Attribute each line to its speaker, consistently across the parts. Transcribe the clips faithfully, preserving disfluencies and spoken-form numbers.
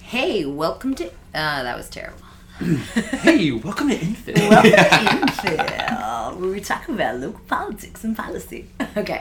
Speaker 1: Hey, welcome to... Uh, that was terrible.
Speaker 2: Hey, welcome to Infill.
Speaker 1: Welcome to Infill, where we talk about local politics and policy. Okay.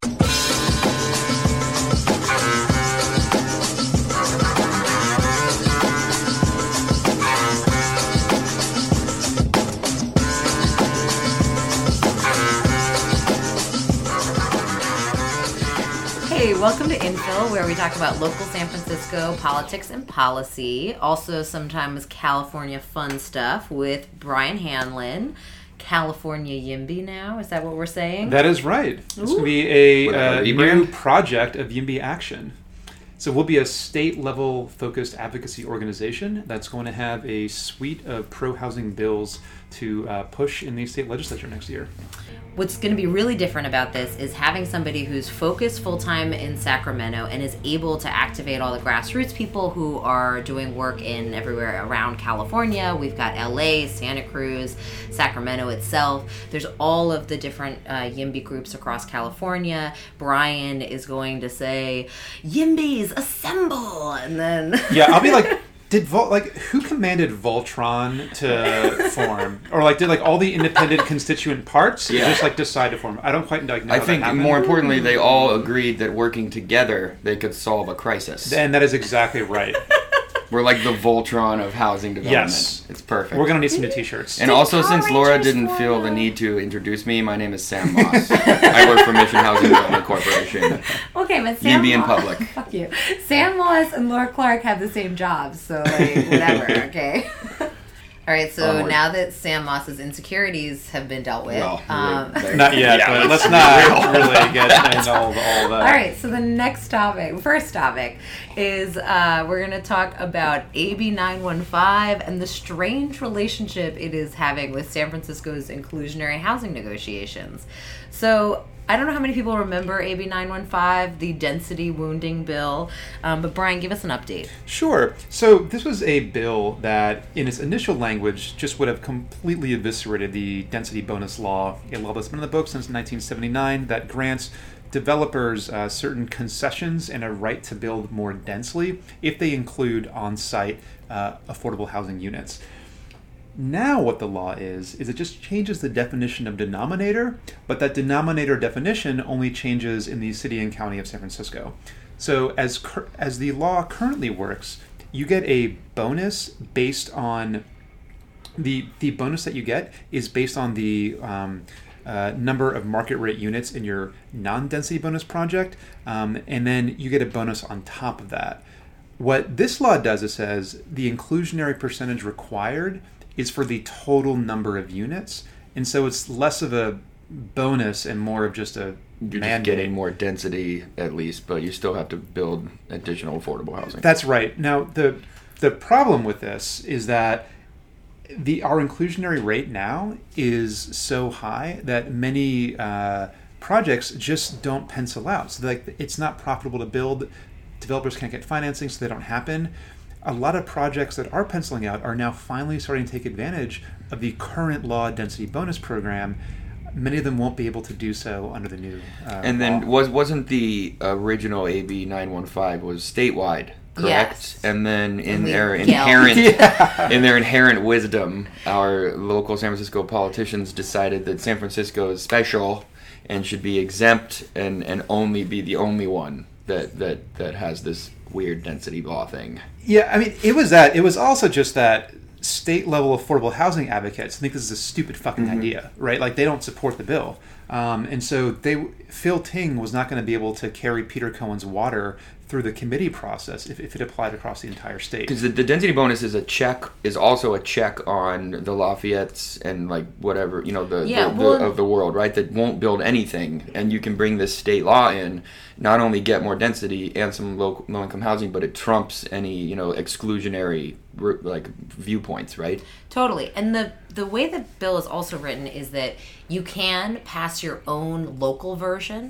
Speaker 1: Hey, welcome to Infill, where we talk about local San Francisco politics and policy. Also, sometimes California fun stuff with Brian Hanlon. California Yimby now, is that what we're saying?
Speaker 2: That is right. It's going to be a uh, new project of Yimby Action. So we'll be a state-level focused advocacy organization that's going to have a suite of pro-housing bills to uh, push in the state legislature next year.
Speaker 1: What's going to be really different about this is having somebody who's focused full-time in Sacramento and is able to activate all the grassroots people who are doing work in everywhere around California. We've got L A, Santa Cruz, Sacramento itself. There's all of the different uh, Yimby groups across California. Brian is going to say, Yimbys, assemble! And then...
Speaker 2: Yeah, I'll be like... Did Vol- like who commanded Voltron to form, or like did like all the independent constituent parts
Speaker 3: yeah.
Speaker 2: just like decide to form? I don't quite like know.
Speaker 3: I
Speaker 2: how
Speaker 3: think
Speaker 2: that happened.
Speaker 3: More importantly, they all agreed that working together they could solve a crisis.
Speaker 2: And that is exactly right.
Speaker 3: We're like the Voltron of housing development.
Speaker 2: Yes,
Speaker 3: it's perfect.
Speaker 2: We're gonna need some new T-shirts.
Speaker 3: And also, since Laura didn't feel the need to introduce me, my name is Sam Moss. I work for Mission Housing Development Corporation.
Speaker 1: Okay, but Sam
Speaker 3: Yimby in
Speaker 1: Moss,
Speaker 3: public.
Speaker 1: Fuck you. Sam Moss and Laura Clark have the same job, so like whatever. Okay. All right, so
Speaker 3: Onward.
Speaker 1: now that Sam Moss's insecurities have been dealt with,
Speaker 3: Well,
Speaker 1: um,
Speaker 3: really,
Speaker 2: Not yet,
Speaker 3: yeah,
Speaker 2: but
Speaker 3: let's
Speaker 2: let's not really get into all, the, all that.
Speaker 1: all right, so the next topic, first topic, is uh, we're going to talk about A B nine one five and the strange relationship it is having with San Francisco's inclusionary housing negotiations. So I don't know how many people remember A B nine one five, the density wounding bill, um, but Brian, give us an update.
Speaker 2: Sure. So this was a bill that, in its initial language, just would have completely eviscerated the density bonus law, a law that's been in the books since nineteen seventy-nine that grants developers uh, certain concessions and a right to build more densely if they include on-site uh, affordable housing units. Now what the law is, is it just changes the definition of denominator, but that denominator definition only changes in the city and county of San Francisco. So as cur- as the law currently works, you get a bonus based on, the the bonus that you get is based on the um, uh, number of market rate units in your non-density bonus project, um, and then you get a bonus on top of that. What this law does is says the inclusionary percentage required is for the total number of units, and so it's less of a bonus and more of just a
Speaker 3: You're
Speaker 2: mandate.
Speaker 3: just getting more density at least, but you still have to build additional affordable housing.
Speaker 2: That's right. Now the the problem with this is that the our inclusionary rate now is so high that many uh, projects just don't pencil out. So like it's not profitable to build. Developers can't get financing, so they don't happen. A lot of projects that are penciling out are now finally starting to take advantage of the current law density bonus program. Many of them won't be able to do so under the new uh,
Speaker 3: And then
Speaker 2: law.
Speaker 3: was wasn't the original A B nine one five was statewide, correct?
Speaker 1: Yes.
Speaker 3: And then in
Speaker 1: And we
Speaker 3: their
Speaker 1: yelled.
Speaker 3: inherent
Speaker 2: Yeah.
Speaker 3: in their inherent wisdom, our local San Francisco politicians decided that San Francisco is special and should be exempt and, and only be the only one that, that, that has this weird density law thing.
Speaker 2: Yeah, I mean, it was that. It was also just that state-level affordable housing advocates think this is a stupid fucking
Speaker 3: Mm-hmm.
Speaker 2: idea, right? Like, they don't support the bill. Um, and so they, Phil Ting was not going to be able to carry Peter Cohen's water through the committee process if, if it applied across the entire state.
Speaker 3: Because the, the density bonus is a check, is also a check on the Lafayette's and like whatever, you know, the,
Speaker 1: Yeah,
Speaker 3: the,
Speaker 1: well-
Speaker 3: the of the world, right? That won't build anything, and you can bring this state law in, not only get more density and some low low income housing, but it trumps any, you know, exclusionary like viewpoints, right?
Speaker 1: Totally. And the the way the bill is also written is that you can pass your own local version,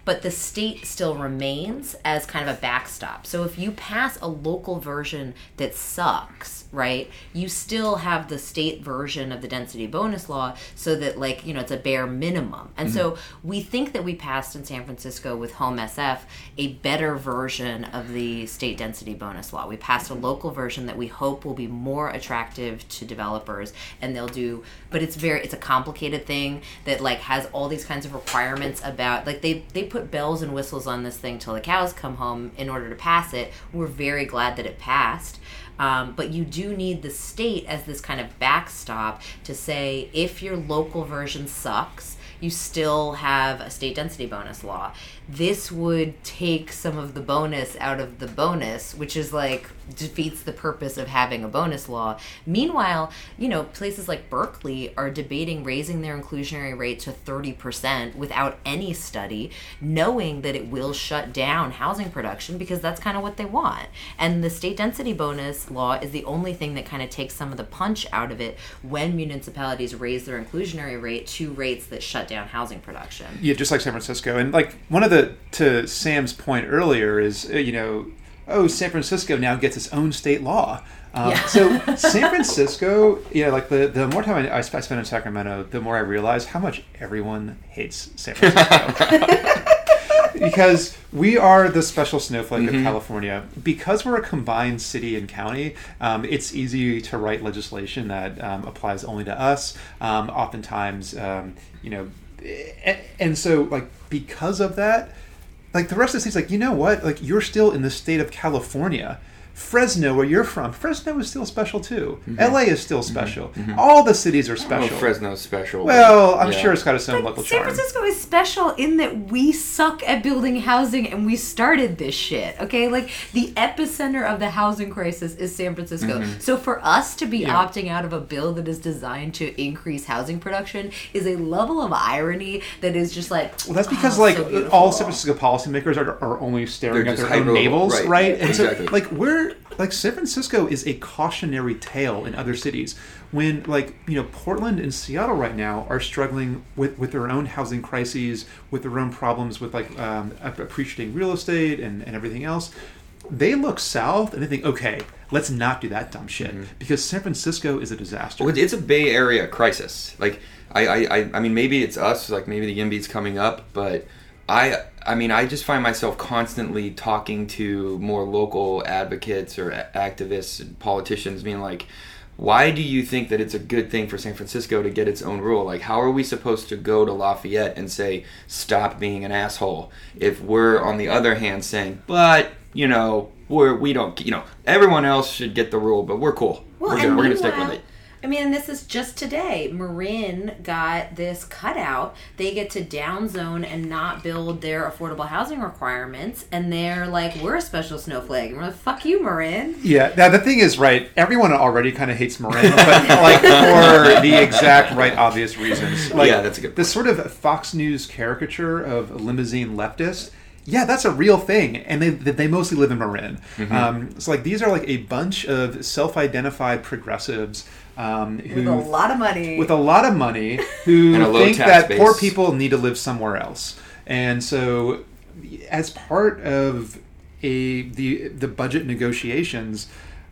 Speaker 1: but the state still remains as kind of a backstop. So if you pass a local version that sucks, right, you still have the state version of the density bonus law, so that, like, you know, it's a bare minimum. And mm-hmm. so we think that we passed in San Francisco with Home S F a better version of the state density bonus law. We passed a local version that we hope will be more attractive to developers, and they'll do, but it's very, it's a complicated thing that, like, has all these kinds of requirements about, like, they, they put bells and whistles on this thing till the cows come home in order to pass it. We're very glad that it passed. Um, but you do need the state as this kind of backstop to say, if your local version sucks, you still have a state density bonus law. This would take some of the bonus out of the bonus, which is, like, defeats the purpose of having a bonus law. Meanwhile, you know, places like Berkeley are debating raising their inclusionary rate to thirty percent without any study, knowing that it will shut down housing production, because that's kind of what they want. And the state density bonus law is the only thing that kind of takes some of the punch out of it when municipalities raise their inclusionary rate to rates that shut down housing production.
Speaker 2: Yeah, just like San Francisco. And, like, one of the, to Sam's point earlier is, uh, you know, oh, San Francisco now gets its own state law. Um, yeah. So San Francisco, you know, like the, the more time I, I spend in Sacramento, the more I realize how much everyone hates San Francisco. Because we are the special snowflake mm-hmm. of California. Because we're a combined city and county, um, it's easy to write legislation that um, applies only to us. Um, oftentimes, um, you know, and, and so, like, because of that, like, the rest of the state's like, you know what? Like, you're still in the state of California. Fresno, where you're from, Fresno is still special too. Mm-hmm. L A is still special. Mm-hmm. All the cities are special.
Speaker 3: Oh, Fresno's special.
Speaker 2: Well, I'm
Speaker 3: yeah.
Speaker 2: sure it's got its own
Speaker 1: but
Speaker 2: local
Speaker 1: San
Speaker 2: charm.
Speaker 1: San Francisco is special in that we suck at building housing, and we started this shit, okay? Like, the epicenter of the housing crisis is San Francisco. Mm-hmm. So for us to be yeah. opting out of a bill that is designed to increase housing production is a level of irony that is just like,
Speaker 2: well, that's because,
Speaker 1: oh,
Speaker 2: like,
Speaker 1: so
Speaker 2: all San Francisco policymakers are, are only staring
Speaker 3: They're
Speaker 2: at their own
Speaker 3: hyper-
Speaker 2: navels,
Speaker 3: right?
Speaker 2: right? And
Speaker 3: exactly.
Speaker 2: so, like, we're... Like, San Francisco is a cautionary tale in other cities. When, like, you know, Portland and Seattle right now are struggling with, with their own housing crises, with their own problems with, like, um, appreciating real estate and, and everything else, they look south and they think, okay, let's not do that dumb shit. Mm-hmm. Because San Francisco is a disaster.
Speaker 3: Well, it's a Bay Area crisis. Like, I, I, I mean, maybe it's us, like, maybe the YIMBY's coming up, but... I I mean, I just find myself constantly talking to more local advocates or activists and politicians being like, why do you think that it's a good thing for San Francisco to get its own rule? Like, how are we supposed to go to Lafayette and say, stop being an asshole, if we're, on the other hand, saying, but, you know, we're, we don't, you know, everyone else should get the rule, but we're cool.
Speaker 1: Well,
Speaker 3: we're gonna, we're gonna stick with it.
Speaker 1: I mean, and this is just today. Marin got this cutout. They get to downzone and not build their affordable housing requirements, and they're like, we're a special snowflake. And we're like, fuck you, Marin.
Speaker 2: Yeah, now the thing is, right, everyone already kind of hates Marin, but, like, for the exact right obvious reasons. Like,
Speaker 3: yeah, that's a good point.
Speaker 2: This sort of Fox News caricature of a limousine leftist, yeah, that's a real thing, and they they mostly live in Marin. Mm-hmm. Um, so, like, these are, like, a bunch of self-identified progressives um, who,
Speaker 1: with a lot of money,
Speaker 2: with a lot of money, who think that base. Poor people need to live somewhere else. And so, as part of a the the budget negotiations,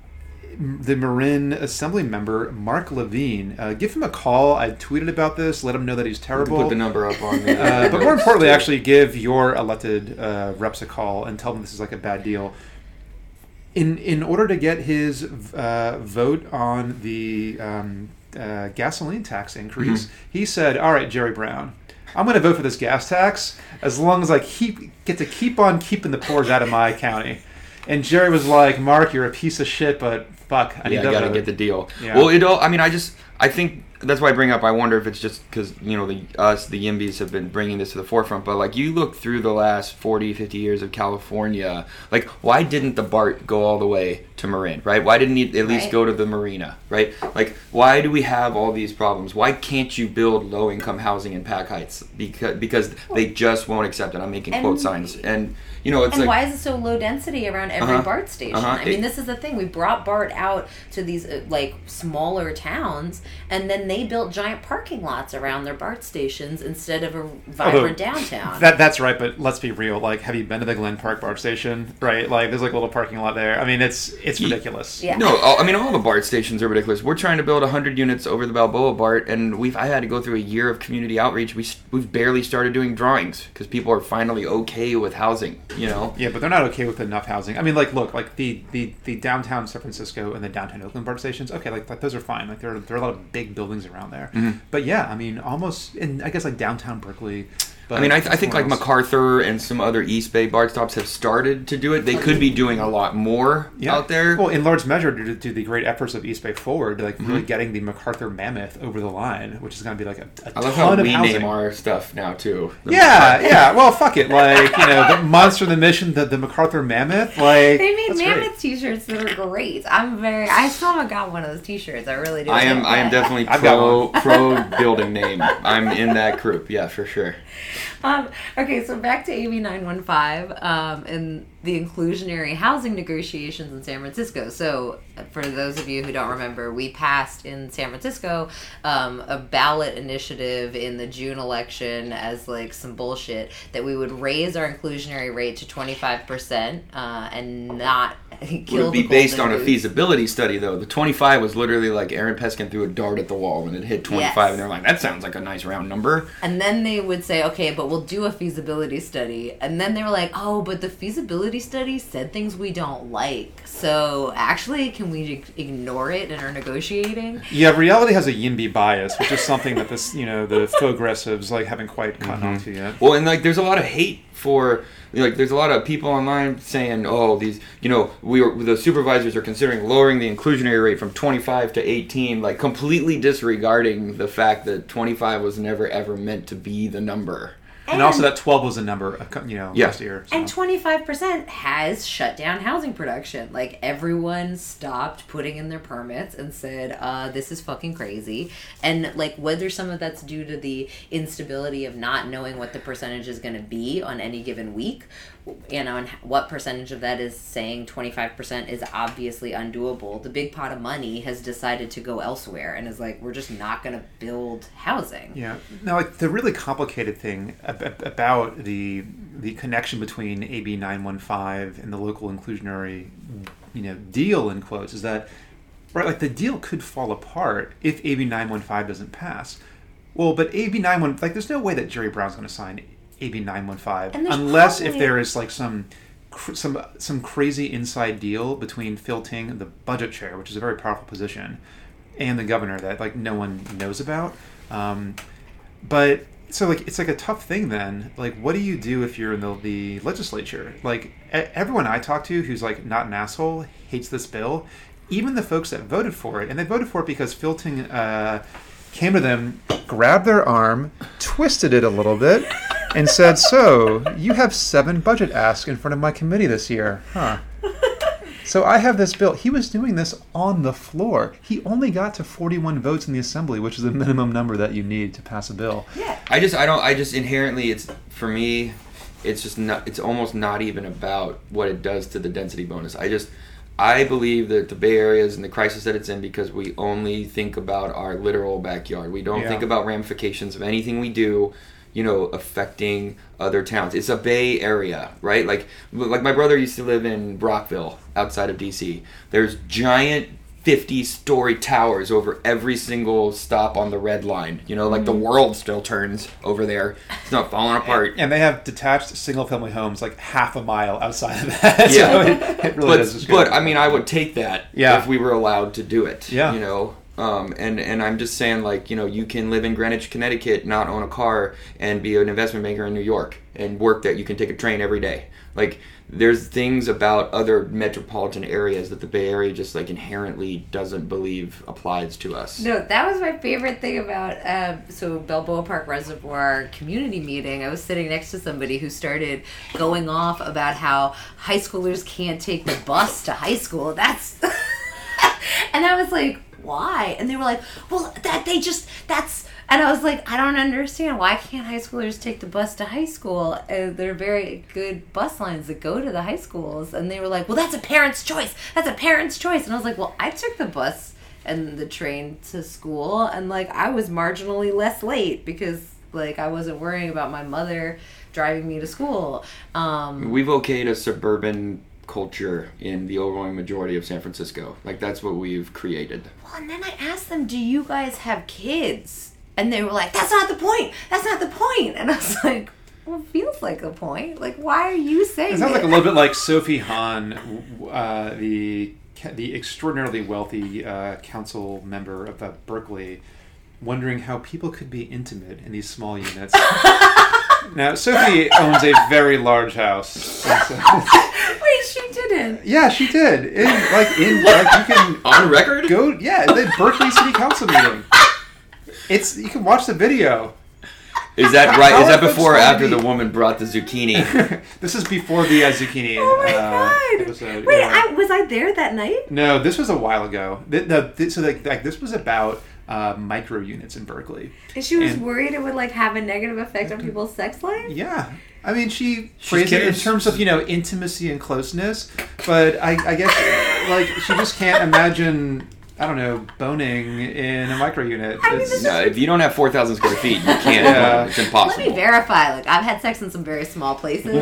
Speaker 2: the Marin Assembly member, Mark Levine, uh, give him a call. I tweeted about this, let him know that he's terrible.
Speaker 3: Put the number up on the...
Speaker 2: uh, but more importantly, actually give your elected uh, reps a call and tell them this is like a bad deal. In in order to get his uh, vote on the um, uh, gasoline tax increase, mm-hmm. he said, all right, Jerry Brown, I'm going to vote for this gas tax as long as I keep get to keep on keeping the poors out of my county. And Jerry was like, Mark, you're a piece of shit, but fuck, I need
Speaker 3: yeah,
Speaker 2: to
Speaker 3: I gotta
Speaker 2: vote.
Speaker 3: get the deal.
Speaker 2: Yeah.
Speaker 3: Well, it all, I mean, I just, I think that's why I bring up, I wonder if it's just because, you know, the us, the YIMBYs have been bringing this to the forefront, but, like, you look through the last forty, fifty years of California, like, why didn't the BART go all the way to Marin, right? Why didn't it at least
Speaker 1: right.
Speaker 3: go to the marina, right? Like, why do we have all these problems? Why can't you build low-income housing in Pac Heights? Because, because they just won't accept it. I'm making
Speaker 1: and,
Speaker 3: quote signs. And, you know, it's
Speaker 1: and
Speaker 3: like...
Speaker 1: why is it so low density around every
Speaker 3: uh-huh,
Speaker 1: BART station?
Speaker 3: uh-huh.
Speaker 1: I mean, this is the thing. We brought BART out to these uh, like smaller towns, and then they built giant parking lots around their BART stations instead of a vibrant
Speaker 2: Although,
Speaker 1: downtown.
Speaker 2: That that's right, but let's be real. Like, have you been to the Glen Park BART station? Right, like there's like a little parking lot there. I mean, it's it's ridiculous.
Speaker 1: Yeah.
Speaker 3: No, all, I mean all the BART stations are ridiculous. We're trying to build one hundred units over the Balboa BART, and we've I had to go through a year of community outreach. We we've barely started doing drawings because people are finally okay with housing. You know.
Speaker 2: Yeah, but they're not okay with enough housing. I mean, like, look, like the, the, the downtown San Francisco and the downtown Oakland BART stations. Okay, like, like those are fine. Like there are there are a lot of big buildings around there.
Speaker 3: Mm-hmm.
Speaker 2: But yeah, I mean, almost in I guess like downtown Berkeley. But
Speaker 3: I mean, I, th- I think like
Speaker 2: else.
Speaker 3: MacArthur and some other East Bay BART stops have started to do it. They could be doing a lot more
Speaker 2: yeah.
Speaker 3: out there.
Speaker 2: Well, in large measure due to, to the great efforts of East Bay Forward, like
Speaker 3: Mm-hmm.
Speaker 2: really getting the MacArthur Mammoth over the line, which is going to be like a, a
Speaker 3: I love
Speaker 2: ton
Speaker 3: how
Speaker 2: of
Speaker 3: we
Speaker 2: housing.
Speaker 3: name our stuff now too. The
Speaker 2: Yeah,
Speaker 3: MacArthur-
Speaker 2: yeah. Well, fuck it. Like, you know, the Monster, the Mission, the, the MacArthur Mammoth. Like,
Speaker 1: They made
Speaker 2: that's
Speaker 1: mammoth
Speaker 2: great.
Speaker 1: T-shirts that are great. I'm very. I still haven't got one of those T-shirts. I really do.
Speaker 3: I am. I am definitely
Speaker 2: I've got
Speaker 3: pro
Speaker 2: one.
Speaker 3: pro building name. I'm in that group. Yeah, for sure.
Speaker 1: Um, okay, so back to A B nine one five um, and the inclusionary housing negotiations in San Francisco. So, for those of you who don't remember, we passed in San Francisco um, a ballot initiative in the June election as like some bullshit that we would raise our inclusionary rate to twenty-five percent uh, and not kill
Speaker 3: Would it be
Speaker 1: the
Speaker 3: based
Speaker 1: golden
Speaker 3: on a
Speaker 1: goose.
Speaker 3: feasibility study though? The twenty-five was literally like Aaron Peskin threw a dart at the wall and it hit twenty-five,
Speaker 1: Yes.
Speaker 3: and they're like, "That sounds like a nice round number."
Speaker 1: And then they would say, okay, but we'll do a feasibility study. And then they were like, oh, but the feasibility study said things we don't like. So actually, can we ignore it in our negotiating?
Speaker 2: Yeah, reality has a YIMBY bias, which is something that this, you know, the progressives like haven't quite caught on to yet.
Speaker 3: Well, and like, there's a lot of hate for like, there's a lot of people online saying, "Oh, these, you know, we were, the supervisors are considering lowering the inclusionary rate from twenty-five to eighteen," like completely disregarding the fact that twenty-five was never ever meant to be the number.
Speaker 2: And, also that twelve was a number, a cou- you know,
Speaker 3: Yeah.
Speaker 2: last year. So.
Speaker 1: And twenty-five percent has shut down housing production. Like, everyone stopped putting in their permits and said, uh, this is fucking crazy. And, like, whether some of that's due to the instability of not knowing what the percentage is going to be on any given week, you know, and what percentage of that is saying twenty-five percent is obviously undoable. The big pot of money has decided to go elsewhere and is like, we're just not going to build housing.
Speaker 2: Yeah. Now, like, the really complicated thing ab- ab- about the the connection between A B nine one five and the local inclusionary, you know, deal in quotes is that, right, like the deal could fall apart if A B nine one five doesn't pass. Well, but A B nine one like there's no way that Jerry Brown's going to sign A B nine one five
Speaker 1: And there's
Speaker 2: unless
Speaker 1: probably-
Speaker 2: if there is like some cr- some some crazy inside deal between Phil Ting, the budget chair, which is a very powerful position, and the governor that like no one knows about. Um, but so like it's like a tough thing then. Like, what do you do if you're in the, the legislature? Like e- everyone I talk to who's like not an asshole hates this bill. Even the folks that voted for it, and they voted for it because Phil Ting uh, came to them, grabbed their arm, twisted it a little bit, and said, "So you have seven budget asks in front of my committee this year, huh?" So I have this bill. He was doing this on the floor. He only got to forty-one votes in the assembly, which is the minimum number that you need to pass a bill.
Speaker 1: Yeah.
Speaker 3: I just, I don't, I just inherently, it's, for me, it's just not, it's almost not even about what it does to the density bonus. I just, I believe that the Bay Area is in the crisis that it's in because we only think about our literal backyard. We don't
Speaker 2: Yeah.
Speaker 3: think about ramifications of anything we do, you know, affecting other towns. It's a Bay Area, right? Like, like my brother used to live in Brockville, outside of D C. There's giant fifty-story towers over every single stop on the red line. You know, like the world still turns over there. It's not falling apart.
Speaker 2: And they have detached single-family homes like half a mile outside of that.
Speaker 3: Yeah.
Speaker 2: So it, it really
Speaker 3: But,
Speaker 2: does.
Speaker 3: but I mean, I would take that
Speaker 2: Yeah.
Speaker 3: if we were allowed to do it.
Speaker 2: Yeah.
Speaker 3: You know, um, and and I'm just saying, like, you know, you can live in Greenwich, Connecticut, not own a car, and be an investment banker in New York, and work that you can take a train every day. Like, there's things about other metropolitan areas that the Bay Area just like inherently doesn't believe applies to us.
Speaker 1: No, that was my favorite thing about uh, so Balboa Park Reservoir community meeting. I was sitting next to somebody who started going off about how high schoolers can't take the bus to high school. That's and I was like, why? And they were like, well, that they just that's And I was like, I don't understand. Why can't high schoolers take the bus to high school? Uh, there are very good bus lines that go to the high schools. And they were like, well, that's a parent's choice. That's a parent's choice. And I was like, well, I took the bus and the train to school. And, like, I was marginally less late because, like, I wasn't worrying about my mother driving me to school. Um,
Speaker 3: We've okayed a suburban culture in the overwhelming majority of San Francisco. Like, that's what we've created.
Speaker 1: well, and then I asked them, do you guys have kids? And they were like, that's not the point. That's not the point. And I was like, well, it feels like a point. Like, why are you saying
Speaker 2: It sounds
Speaker 1: it?
Speaker 2: like a little bit like Sophie Hahn, uh, the the extraordinarily wealthy uh, council member of uh, Berkeley, wondering how people could be intimate in these small units. Now, Sophie owns a very large house. And so-
Speaker 1: Wait, she didn't.
Speaker 2: yeah, she did. In, like, in, like, you can
Speaker 3: On record?
Speaker 2: go, yeah, the Berkeley City Council meeting. It's, you can watch the video.
Speaker 3: Is that right? Is that
Speaker 2: How
Speaker 3: before or
Speaker 2: folks
Speaker 3: after
Speaker 2: wanna
Speaker 3: the
Speaker 2: be-
Speaker 3: woman brought the zucchini?
Speaker 2: This is before the uh, zucchini.
Speaker 1: Oh my
Speaker 2: uh,
Speaker 1: god.
Speaker 2: episode,
Speaker 1: Wait,
Speaker 2: yeah.
Speaker 1: I, was I there that night?
Speaker 2: No, this was a while ago. Th- No, th- so like, like this was about uh, micro units in Berkeley.
Speaker 1: And she was
Speaker 2: And-
Speaker 1: worried it would like have a negative effect on people's sex life?
Speaker 2: Yeah, I mean, she phrased it in
Speaker 3: cares.
Speaker 2: terms of, you know, intimacy and closeness, but I, I guess like she just can't imagine, I don't know, boning in a micro unit.
Speaker 1: I mean,
Speaker 2: It's-
Speaker 1: this
Speaker 3: No, if you don't have four thousand square feet, you can't.
Speaker 2: Yeah.
Speaker 3: It's
Speaker 1: Let
Speaker 3: impossible.
Speaker 1: me verify. Like, I've had sex in some very small places.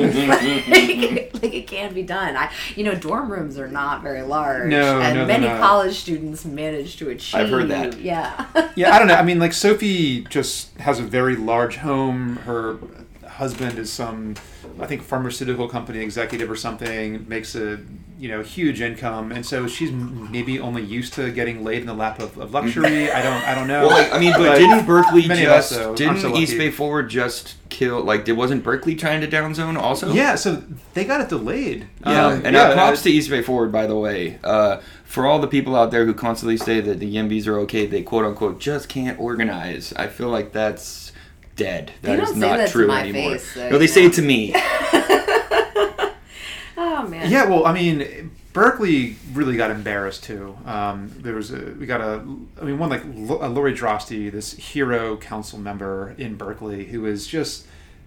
Speaker 1: like, like, it can be done. I, you know, dorm rooms are not very large.
Speaker 2: No,
Speaker 1: and
Speaker 2: no, they're
Speaker 1: many
Speaker 2: not.
Speaker 1: college students manage to achieve.
Speaker 3: I've heard that.
Speaker 1: Yeah.
Speaker 2: Yeah, I don't know. I mean, like Sophie just has a very large home. Her husband is some, I think, pharmaceutical company executive or something. Makes a you know huge income, and so she's maybe only used to getting laid in the lap of, of luxury. I don't, I don't know.
Speaker 3: Well, like, I mean, but, didn't Berkeley
Speaker 2: many of us,
Speaker 3: just
Speaker 2: though, aren't
Speaker 3: didn't
Speaker 2: so
Speaker 3: East
Speaker 2: lucky.
Speaker 3: Bay Forward just kill? Like, did wasn't Berkeley trying to downzone also?
Speaker 2: Yeah, so they got it delayed.
Speaker 3: Yeah,
Speaker 2: Um,
Speaker 3: and uh, props to East Bay Forward, by the way. Uh, for all the people out there who constantly say that the Yimbys are okay, they quote unquote just can't organize. I feel like that's dead.
Speaker 1: They
Speaker 3: That is
Speaker 1: don't say
Speaker 3: not
Speaker 1: that to
Speaker 3: true
Speaker 1: my
Speaker 3: anymore.
Speaker 1: face, though,
Speaker 3: no, they
Speaker 1: you
Speaker 3: say
Speaker 1: know.
Speaker 3: it to me.
Speaker 1: Oh man.
Speaker 2: Yeah, well, I mean, Berkeley really got embarrassed too. Um, there was a we got a I mean one like L- uh, Lori Drosty, this hero council member in Berkeley, who is just,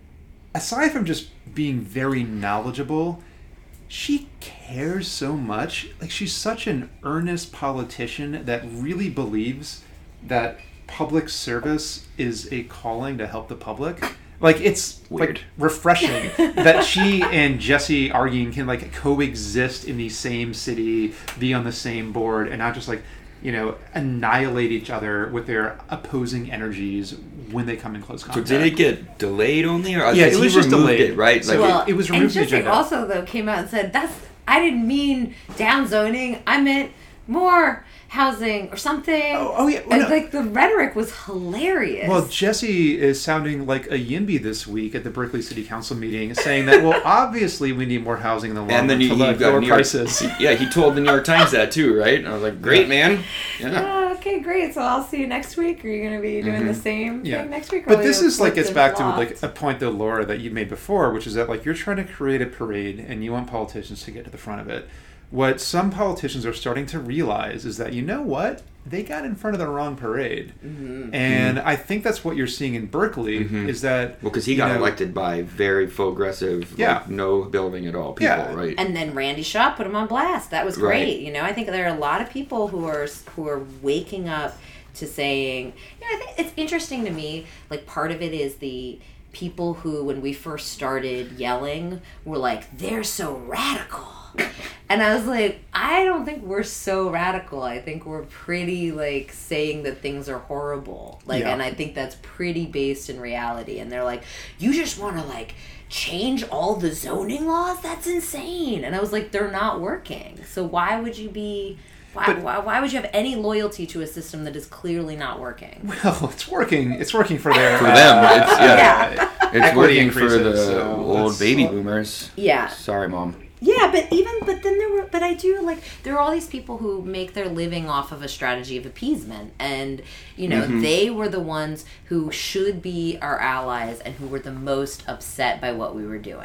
Speaker 2: aside from just being very knowledgeable, she cares so much. Like, she's such an earnest politician that really believes that public service is a calling to help the public. Like, it's
Speaker 3: Weird.
Speaker 2: like refreshing that she and Jesse Argeen can like coexist in the same city, be on the same board, and not just like, you know, annihilate each other with their opposing energies when they come in close
Speaker 3: So
Speaker 2: contact.
Speaker 3: did it get delayed only, or
Speaker 2: Yeah,
Speaker 3: because
Speaker 2: it was
Speaker 3: he
Speaker 2: just
Speaker 3: removed
Speaker 2: delayed.
Speaker 3: it, right?
Speaker 2: So
Speaker 3: Like,
Speaker 1: Well,
Speaker 2: it- it was
Speaker 1: and
Speaker 2: removed from the
Speaker 1: Jesse
Speaker 2: agenda.
Speaker 1: also though came out and said that's I didn't mean down zoning. I meant more housing or something.
Speaker 2: Oh, oh, yeah, well,
Speaker 1: And,
Speaker 2: no.
Speaker 1: like the rhetoric was hilarious.
Speaker 2: Well, Jesse is sounding like a Yimby this week at the Berkeley City Council meeting, saying that, well, obviously we need more housing in the long
Speaker 3: and then
Speaker 2: run
Speaker 3: you,
Speaker 2: to
Speaker 3: you
Speaker 2: lower
Speaker 3: got New York,
Speaker 2: prices.
Speaker 3: yeah, he told the New York Times that too, right? And I was like, great, man. Yeah.
Speaker 1: Oh, okay, great. So I'll see you next week. Are you going to be doing the same
Speaker 2: Yeah.
Speaker 1: thing next week? or
Speaker 2: But
Speaker 1: will
Speaker 2: this
Speaker 1: you
Speaker 2: is like
Speaker 1: flip
Speaker 2: gets
Speaker 1: the
Speaker 2: back to
Speaker 1: plot?
Speaker 2: like a point though, Laura, that you made before, which is that like you're trying to create a parade and you want politicians to get to the front of it. What some politicians are starting to realize is that, you know what? They got in front of the wrong parade.
Speaker 1: Mm-hmm.
Speaker 2: And I think that's what you're seeing in Berkeley
Speaker 3: Mhm.
Speaker 2: is that...
Speaker 3: Well, because he
Speaker 2: you
Speaker 3: got
Speaker 2: know,
Speaker 3: elected by very progressive,
Speaker 2: Yeah.
Speaker 3: like, no building at all people,
Speaker 2: Yeah.
Speaker 3: right?
Speaker 1: And then Randy Shaw put him on blast. That was great.
Speaker 3: Right.
Speaker 1: You know, I think there are a lot of people who are who are waking up to saying, you know, I think it's interesting to me. Like, part of it is the people who, when we first started yelling, were like, they're so radical. And I was like, I don't think we're so radical. I think we're pretty, like, saying that things are horrible. Like,
Speaker 2: Yeah.
Speaker 1: and I think that's pretty based in reality. And they're like, you just want to, like, change all the zoning laws? That's insane. And I was like, they're not working. So why would you be... Why,
Speaker 2: But-
Speaker 1: why, why would you have any loyalty to a system that is clearly not working?
Speaker 2: Well, it's working. It's working for their...
Speaker 3: For them,
Speaker 2: uh,
Speaker 3: it's- yeah.
Speaker 1: Yeah.
Speaker 3: It's
Speaker 2: equity
Speaker 3: working for the
Speaker 2: increases, so
Speaker 3: old
Speaker 2: it's-
Speaker 3: baby boomers.
Speaker 1: Yeah.
Speaker 3: Sorry, Mom.
Speaker 1: Yeah, but even but then there were but I do like there are all these people who make their living off of a strategy of appeasement, and you know
Speaker 3: Mhm.
Speaker 1: they were the ones who should be our allies and who were the most upset by what we were doing.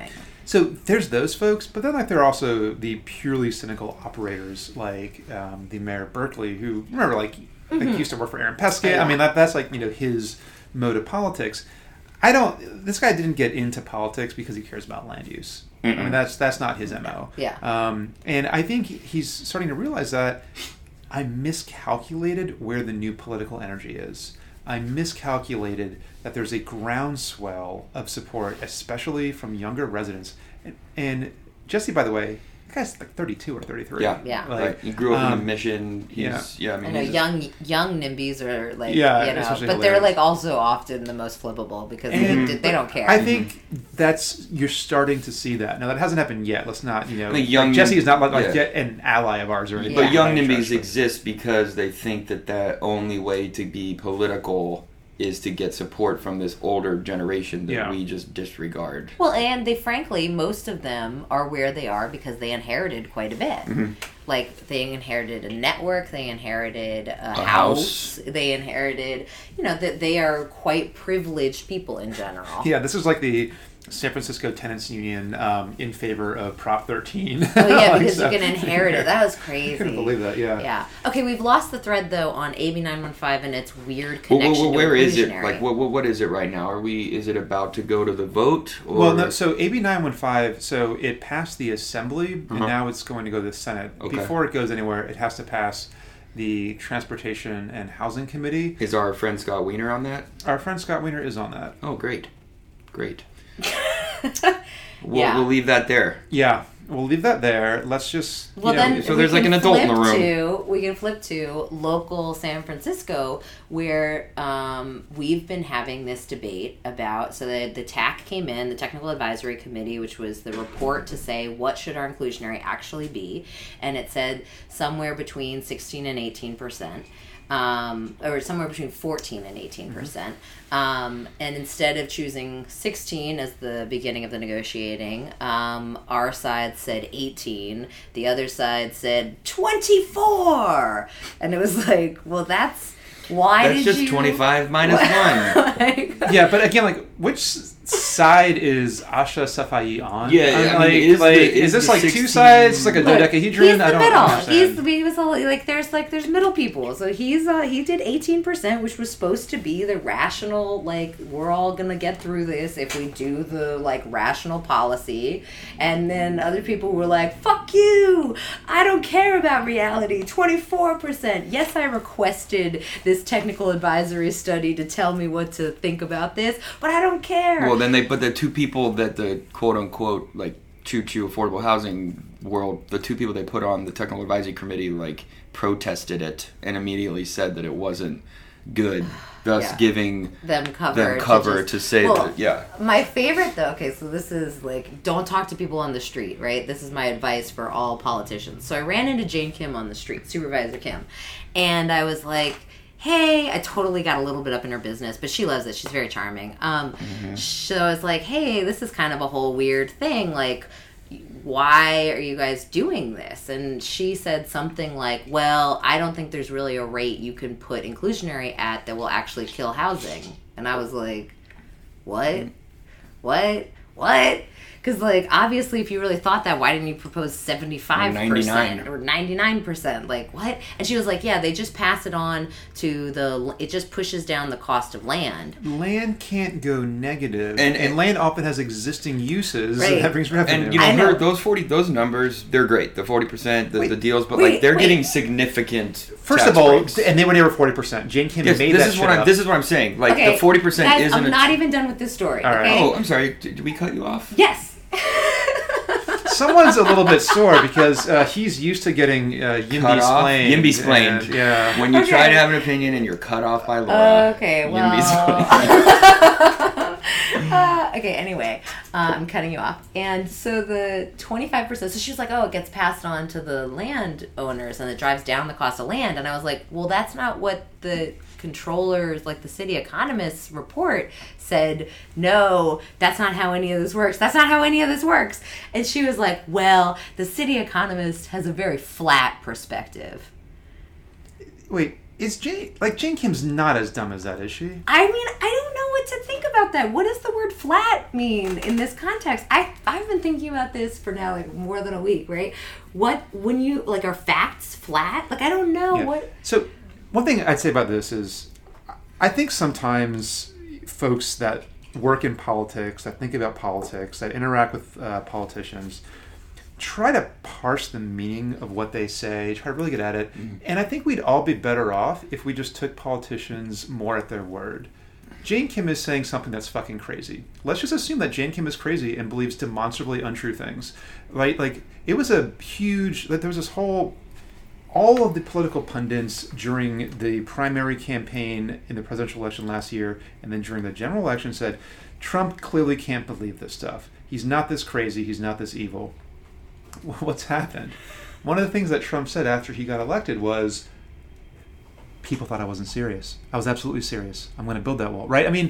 Speaker 2: So there's those folks, but then like there are also the purely cynical operators like um, the mayor of Berkeley, who remember like, mm-hmm. like used to work for Aaron Peskin. Oh, yeah. I mean that that's like you know his mode of politics. I don't. This guy didn't get into politics because he cares about land use. Mm-mm. I mean that's that's not his M O.
Speaker 1: Yeah.
Speaker 2: Um, and I think he's starting to realize that I miscalculated where the new political energy is. I miscalculated that there's a groundswell of support, especially from younger residents. And, and Jesse, by the way, that guy's like thirty-two or thirty-three.
Speaker 3: Yeah,
Speaker 1: yeah.
Speaker 3: Like, right. He grew up um, in a mission. He's,
Speaker 2: yeah.
Speaker 3: yeah, I mean,
Speaker 1: I know
Speaker 3: he's
Speaker 1: young a, young NIMBYs are like,
Speaker 2: yeah,
Speaker 1: you know, but
Speaker 2: hilarious.
Speaker 1: they're like also often the most flippable because
Speaker 2: and,
Speaker 1: they, they don't care.
Speaker 2: I think that's you're starting to see that now. That hasn't happened yet. Let's not, you know,
Speaker 3: like young,
Speaker 2: like Jesse is not like, like
Speaker 3: yeah.
Speaker 2: an ally of ours or anything.
Speaker 3: But young
Speaker 2: like
Speaker 3: NIMBYs exist because they think that the only way to be political is to get support from this older generation that
Speaker 2: yeah.
Speaker 3: we just disregard.
Speaker 1: Well, and they frankly, most of them are where they are because they inherited quite a bit.
Speaker 3: Mm-hmm.
Speaker 1: Like, they inherited a network, they inherited a,
Speaker 3: a
Speaker 1: house,
Speaker 3: house,
Speaker 1: they inherited, you know, that they are quite privileged people in general.
Speaker 2: Yeah, this is like the San Francisco Tenants Union um, in favor of Prop thirteen.
Speaker 1: Oh, yeah,
Speaker 2: like,
Speaker 1: because
Speaker 2: so.
Speaker 1: you can inherit it. That was crazy.
Speaker 2: I couldn't believe that, yeah.
Speaker 1: Yeah. Okay, we've lost the thread, though, on A B nine one five and its weird connection
Speaker 3: well, well, where
Speaker 1: to
Speaker 3: is it?
Speaker 1: inclusionary.
Speaker 3: Like, what, what is it right now? Are we? Is it about to go to the vote? Or?
Speaker 2: Well, no, so A B nine one five, so it passed the Assembly,
Speaker 3: Uh-huh.
Speaker 2: and now it's going to go to the Senate.
Speaker 3: Okay.
Speaker 2: Before it goes anywhere, it has to pass the Transportation and Housing Committee.
Speaker 3: Is our friend Scott Wiener on that?
Speaker 2: Our friend Scott Wiener is on that.
Speaker 3: Oh, great. Great. We'll,
Speaker 1: yeah.
Speaker 3: we'll leave that there.
Speaker 2: Yeah, we'll leave that there. Let's just...
Speaker 1: Well,
Speaker 2: you know,
Speaker 1: then
Speaker 3: so
Speaker 1: we
Speaker 3: there's like
Speaker 1: can
Speaker 3: an adult in the
Speaker 1: flip
Speaker 3: room.
Speaker 1: To, we can flip to local San Francisco, where um, we've been having this debate about. So the the T A C came in, the Technical Advisory Committee, which was the report to say what should our inclusionary actually be, and it said somewhere between sixteen and eighteen percent. Um, or somewhere between fourteen and eighteen percent. Mm-hmm. Um, and instead of choosing sixteen as the beginning of the negotiating, um, our side said eighteen. The other side said twenty-four. And it was like, well, that's why
Speaker 3: That's
Speaker 1: did
Speaker 3: just
Speaker 1: you...
Speaker 3: twenty-five minus one.
Speaker 2: like, yeah, but again, like, which side is Asha Safai on?
Speaker 3: Yeah,
Speaker 2: I mean,
Speaker 3: I
Speaker 2: like,
Speaker 3: mean, is
Speaker 2: like,
Speaker 3: the-
Speaker 2: is
Speaker 3: is
Speaker 2: this
Speaker 3: the
Speaker 2: like two
Speaker 3: sixteen
Speaker 2: sides, like a
Speaker 1: Look,
Speaker 2: dodecahedron?
Speaker 1: he's the
Speaker 2: I don't
Speaker 1: middle.
Speaker 2: understand.
Speaker 1: He's he was all, like there's like there's middle people. So he's uh, he did eighteen percent, which was supposed to be the rational, like, we're all gonna get through this if we do the like rational policy. And then other people were like, fuck you, I don't care about reality. twenty-four percent. Yes, I requested this technical advisory study to tell me what to think about this, but I don't care.
Speaker 3: Well, then they but the two people that the quote unquote like choo choo affordable housing world, the two people they put on the technical advisory committee like protested it and immediately said that it wasn't good, thus
Speaker 1: Yeah.
Speaker 3: giving
Speaker 1: them cover,
Speaker 3: them cover
Speaker 1: to,
Speaker 3: to,
Speaker 1: just,
Speaker 3: say
Speaker 1: well,
Speaker 3: that yeah.
Speaker 1: My favorite though, okay, so this is like, don't talk to people on the street, right? This is my advice for all politicians. So I ran into Jane Kim on the street, Supervisor Kim, and I was like, hey, I totally got a little bit up in her business, but she loves it. She's very charming. Um,
Speaker 3: Mm-hmm.
Speaker 1: So I was like, hey, this is kind of a whole weird thing. Like, why are you guys doing this? And she said something like, well, I don't think there's really a rate you can put inclusionary at that will actually kill housing. And I was like, what? What? What? Because, like, obviously, if you really thought that, why didn't you propose seventy-five percent or ninety-nine percent? Like, what? And she was like, yeah, they just pass it on to the, it just pushes down the cost of land.
Speaker 2: Land can't go negative,
Speaker 3: And-
Speaker 2: and,
Speaker 3: and-
Speaker 2: land often has existing uses
Speaker 1: Right.
Speaker 2: that brings revenue.
Speaker 3: And you know,
Speaker 1: I know.
Speaker 3: her, those forty, those numbers, they're great. The forty percent, the,
Speaker 2: Wait,
Speaker 3: the deals, but
Speaker 1: wait,
Speaker 3: like they're
Speaker 1: wait.
Speaker 3: getting significant.
Speaker 2: First
Speaker 3: tax
Speaker 2: of all,
Speaker 3: breaks.
Speaker 2: and they were never forty percent. Jane Kim
Speaker 3: yes,
Speaker 2: made
Speaker 3: this
Speaker 2: that
Speaker 3: is
Speaker 2: shit
Speaker 3: what I'm.
Speaker 2: up.
Speaker 3: This is what I'm saying. Like
Speaker 1: Okay,
Speaker 3: the forty percent
Speaker 1: guys,
Speaker 3: isn't.
Speaker 1: I'm
Speaker 3: a
Speaker 1: not
Speaker 3: t-
Speaker 1: even done with this story,
Speaker 2: All right.
Speaker 1: okay?
Speaker 3: Oh, I'm sorry. Did, did we cut you off?
Speaker 1: Yes.
Speaker 2: Someone's a little bit sore because uh, he's used to getting uh,
Speaker 3: Cut off.
Speaker 2: yimby-splained.
Speaker 3: Yimby-splained.
Speaker 2: and- Yeah.
Speaker 3: When you
Speaker 1: Okay.
Speaker 3: try to have an opinion and you're cut off by Laura.
Speaker 1: Okay,
Speaker 3: Yimby-splained.
Speaker 1: well. uh, okay, anyway, uh, I'm cutting you off. And so the twenty-five percent, so she was like, oh, it gets passed on to the landowners and it drives down the cost of land. And I was like, well, that's not what the controllers, like the city economists report said. No, that's not how any of this works. That's not how any of this works. And she was like, well, the city economist has a very flat perspective.
Speaker 2: Wait, is Jane like Jane Kim's not as dumb as that, is she?
Speaker 1: I mean, I don't know what wanted to think about that. What does the word flat mean in this context? I, I've been thinking about this for now like more than a week, right? What, when you, like, are facts flat? Like, I don't know
Speaker 2: Yeah.
Speaker 1: what...
Speaker 2: So, one thing I'd say about this is, I think sometimes folks that work in politics, that think about politics, that interact with uh, politicians, try to parse the meaning of what they say, try to really get at it. Mm. And I think we'd all be better off if we just took politicians more at their word. Jane Kim is saying something that's fucking crazy. Let's just assume that Jane Kim is crazy and believes demonstrably untrue things, right? Like, it was a huge, like, there was this whole, all of the political pundits during the primary campaign in the presidential election last year and then during the general election said, Trump clearly can't believe this stuff. He's not this crazy. He's not this evil. What's happened? One of the things that Trump said after he got elected was, people thought I wasn't serious. I was absolutely serious. I'm going to build that wall, right? I mean,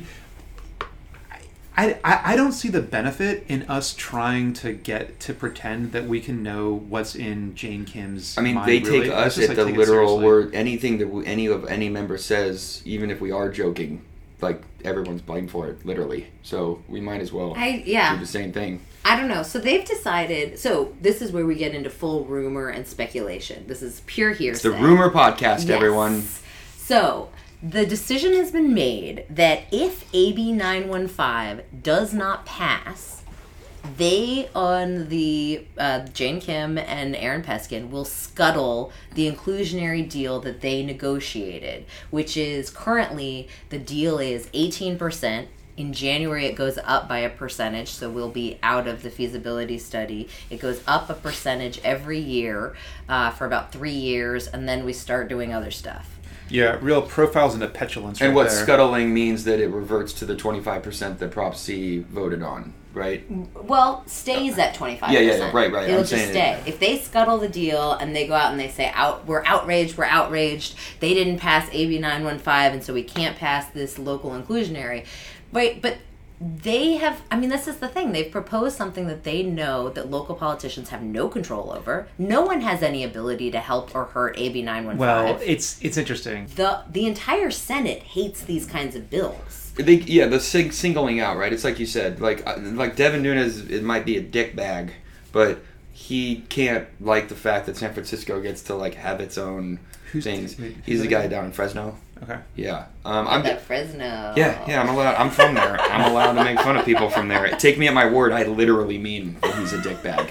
Speaker 2: I, I, I don't see the benefit in us trying to get to pretend that we can know what's in Jane Kim's
Speaker 3: I mean,
Speaker 2: mind,
Speaker 3: they
Speaker 2: really.
Speaker 3: take
Speaker 2: Let's
Speaker 3: us
Speaker 2: just,
Speaker 3: at
Speaker 2: like,
Speaker 3: the
Speaker 2: take it
Speaker 3: literal
Speaker 2: seriously.
Speaker 3: word. Anything that we, any of any member says, even if we are joking, like, everyone's blamed for it, literally. So we might as well
Speaker 1: I, yeah.
Speaker 3: do the same thing.
Speaker 1: I don't know. So they've decided. So this is where we get into full rumor and speculation. This is pure hearsay.
Speaker 3: It's the Rumor Podcast,
Speaker 1: Yes.
Speaker 3: everyone.
Speaker 1: So the decision has been made that if A B nine one five does not pass, they on the uh, Jane Kim and Aaron Peskin will scuttle the inclusionary deal that they negotiated, which is currently the deal is eighteen percent. In January, it goes up by a percentage, so we'll be out of the feasibility study. It goes up a percentage every year uh, for about three years, and then we start doing other stuff.
Speaker 2: Yeah, real profiles into petulance.
Speaker 3: And
Speaker 2: right
Speaker 3: what
Speaker 2: there.
Speaker 3: scuttling means that it reverts to the twenty-five percent that Prop C voted on, right?
Speaker 1: Well, stays at twenty-five percent.
Speaker 3: Yeah, yeah, yeah, right, right.
Speaker 1: It'll
Speaker 3: I'm
Speaker 1: just
Speaker 3: saying
Speaker 1: stay.
Speaker 3: it.
Speaker 1: If they scuttle the deal and they go out and they say, "Out, we're outraged, we're outraged. They didn't pass A B nine one five, and so we can't pass this local inclusionary." Right, but they have, I mean, this is the thing. They've proposed something that they know that local politicians have no control over. No one has any ability to help or hurt A B nine one five.
Speaker 2: Well, it's it's interesting.
Speaker 1: The, the entire Senate hates these kinds of bills.
Speaker 3: They, yeah, the sing- singling out, right? It's like you said, like uh, like Devin Nunes, it might be a dick bag, but he can't like the fact that San Francisco gets to like have its own
Speaker 2: Who's-
Speaker 3: things.
Speaker 2: wait,
Speaker 3: He's
Speaker 2: who's
Speaker 3: the
Speaker 2: that?
Speaker 3: guy down in Fresno.
Speaker 2: Okay.
Speaker 3: Yeah, um,
Speaker 1: I'm
Speaker 3: I'm.
Speaker 1: at Fresno.
Speaker 3: Yeah, yeah, I'm allowed. I'm from there. I'm allowed to make fun of people from there. Take me at my word. I literally mean that he's a dickbag.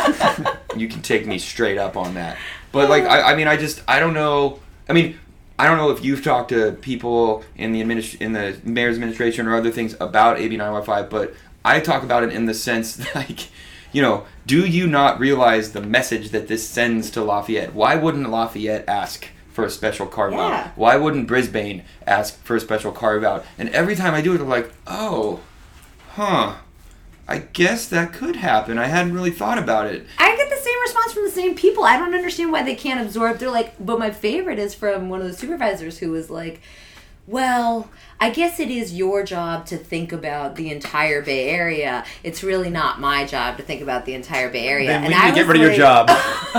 Speaker 3: You can take me straight up on that. But like, I, I mean, I just, I don't know. I mean, I don't know if you've talked to people in the administ- in the mayor's administration or other things about A B nine one five, but I talk about it in the sense like, you know, do you not realize the message that this sends to Lafayette? Why wouldn't Lafayette ask for a special carve out?
Speaker 1: Yeah.
Speaker 3: Why wouldn't Brisbane ask for a special carve out? And every time I do it, I'm like, oh, huh, I guess that could happen. I hadn't really thought about it.
Speaker 1: I get the same response from the same people. I don't understand why they can't absorb. They're like, but my favorite is from one of the supervisors who was like, well, I guess it is your job to think about the entire Bay Area. It's really not my job to think about the entire Bay Area.
Speaker 2: Then we
Speaker 1: and
Speaker 2: need
Speaker 1: I
Speaker 2: to get
Speaker 1: was
Speaker 2: rid of your
Speaker 1: like-
Speaker 2: job.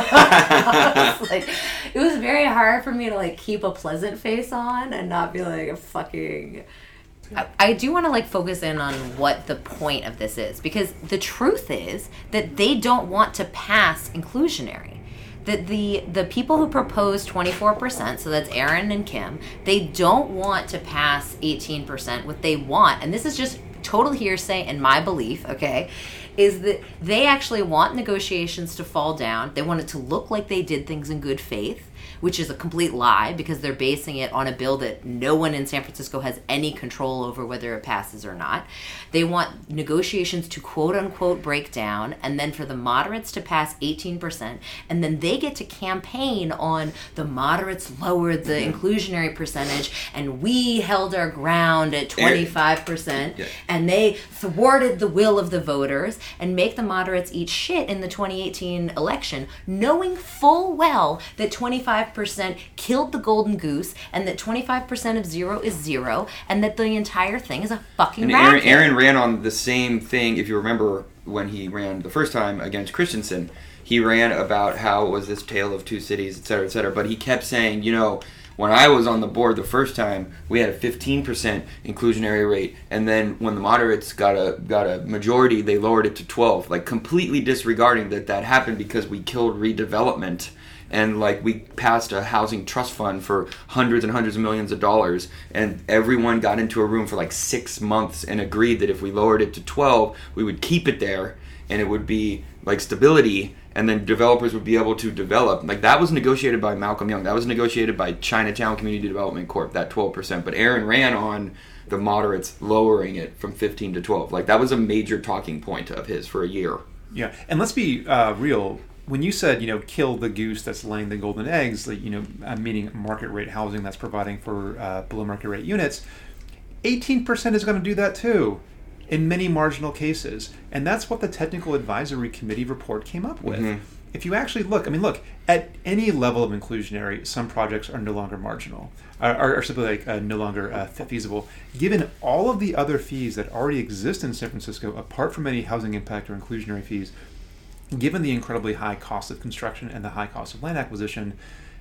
Speaker 1: I was like, it was very hard for me to like keep a pleasant face on and not be like a fucking. I, I do want to like focus in on what the point of this is, because the truth is that they don't want to pass inclusionary. That the the people who propose twenty-four percent, so that's Aaron and Kim, they don't want to pass eighteen percent. What they want, and this is just total hearsay and my belief, okay, is that they actually want negotiations to fall down. They want it to look like they did things in good faith, which is a complete lie because they're basing it on a bill that no one in San Francisco has any control over whether it passes or not. They want negotiations to quote unquote break down, and then for the moderates to pass eighteen percent, and then they get to campaign on the moderates lowered the inclusionary percentage and we held our ground at twenty-five percent,
Speaker 3: Yeah.
Speaker 1: and they thwarted the will of the voters, and make the moderates eat shit in the twenty eighteen election, knowing full well that twenty-five percent killed the golden goose, and that twenty-five percent of zero is zero, and that the entire thing is a fucking
Speaker 3: And Aaron,
Speaker 1: racket.
Speaker 3: Aaron ran on the same thing, if you remember, when he ran the first time against Christensen. He ran about how it was this tale of two cities, et cetera, et cetera. But he kept saying, you know, when I was on the board the first time, we had a fifteen percent inclusionary rate, and then when the moderates got a got a majority, they lowered it to twelve, like completely disregarding that that happened because we killed redevelopment. And like we passed a housing trust fund for hundreds and hundreds of millions of dollars, and everyone got into a room for like six months and agreed that if we lowered it to twelve, we would keep it there, and it would be like stability, and then developers would be able to develop. Like that was negotiated by Malcolm Young. That was negotiated by Chinatown Community Development Corp. That twelve percent. But Aaron ran on the moderates lowering it from fifteen to twelve. Like that was a major talking point of his for a year.
Speaker 2: Yeah, and let's be uh, real. When you said, you know, kill the goose that's laying the golden eggs, like, you know, uh, meaning market rate housing that's providing for uh, below market rate units, eighteen percent is going to do that too in many marginal cases. And that's what the Technical Advisory Committee report came up with. Mm-hmm. If you actually look, I mean, look, at any level of inclusionary, some projects are no longer marginal, uh, are, are simply like uh, no longer uh, feasible. Given all of the other fees that already exist in San Francisco, apart from any housing impact or inclusionary fees, given the incredibly high cost of construction and the high cost of land acquisition,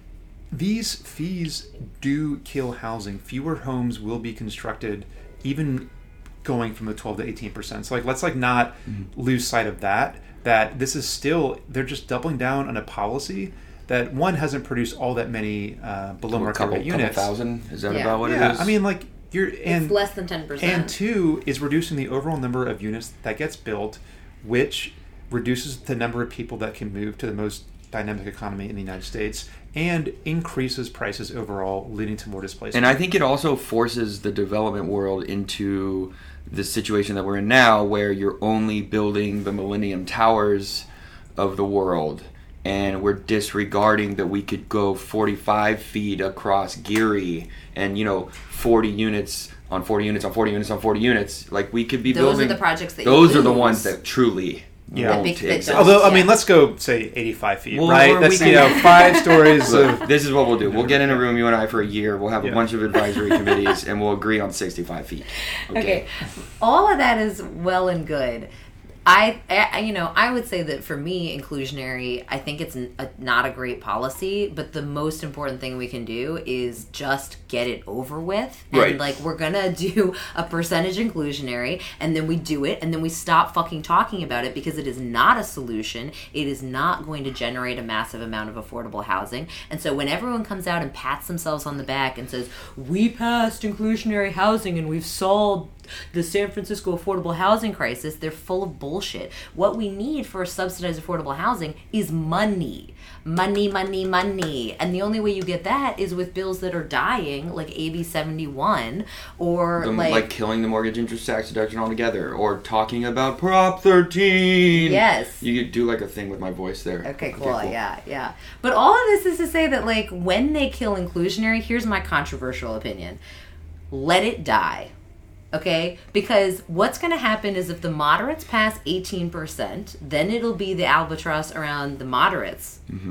Speaker 2: these fees do kill housing. Fewer homes will be constructed, even going from the twelve to eighteen percent. So like, let's like not mm-hmm. lose sight of that, that this is still, they're just doubling down on a policy that, one, hasn't produced all that many uh, below market
Speaker 3: couple,
Speaker 2: rate units.
Speaker 3: Couple thousand? Is that
Speaker 1: yeah.
Speaker 3: about what
Speaker 2: yeah,
Speaker 3: it is?
Speaker 2: I mean, like, you're... And,
Speaker 1: it's less than ten percent.
Speaker 2: And two, is reducing the overall number of units that gets built, which reduces the number of people that can move to the most dynamic economy in the United States, and increases prices overall, leading to more displacement.
Speaker 3: And I think it also forces the development world into the situation that we're in now, where you're only building the Millennium Towers of the world, and we're disregarding that we could go forty-five feet across Geary, and, you know, forty units on forty units on forty units on forty units. Like, we could be
Speaker 1: those
Speaker 3: building...
Speaker 1: Those are the projects that
Speaker 3: Those
Speaker 1: you
Speaker 3: are the
Speaker 1: lose.
Speaker 3: ones that truly...
Speaker 2: Yeah.
Speaker 3: Won't exist.
Speaker 2: Although, I
Speaker 1: yeah.
Speaker 2: mean, let's go, say, eighty-five feet,
Speaker 3: well,
Speaker 2: right? That's,
Speaker 3: can,
Speaker 2: you know, five stories
Speaker 3: Look,
Speaker 2: of...
Speaker 3: This is what we'll do. We'll get in a room, you and I, for a year. We'll have a
Speaker 2: yeah.
Speaker 3: bunch of advisory committees, and we'll agree on sixty-five feet. Okay.
Speaker 1: okay. All of that is well and good. I, I, you know, I would say that for me, inclusionary, I think it's a, not a great policy, but the most important thing we can do is just get it over with. And,
Speaker 3: right.
Speaker 1: like, we're going to do a percentage inclusionary, and then we do it, and then we stop fucking talking about it, because it is not a solution. It is not going to generate a massive amount of affordable housing. And so when everyone comes out and pats themselves on the back and says, we passed inclusionary housing and we've solved the San Francisco affordable housing crisis, they're full of bullshit. What we need for subsidized affordable housing is money. Money, money, money. And the only way you get that is with bills that are dying, like A B seventy-one, or
Speaker 3: the,
Speaker 1: like...
Speaker 3: Like killing the mortgage interest tax deduction altogether, or talking about Prop thirteen.
Speaker 1: Yes.
Speaker 3: You could do like a thing with my voice there.
Speaker 1: Okay, cool. okay, cool. Yeah, yeah. But all of this is to say that, like, when they kill inclusionary, here's my controversial opinion. Let it die. Okay? Because what's going to happen is if the moderates pass eighteen percent, then it'll be the albatross around the moderates.
Speaker 3: Mm-hmm.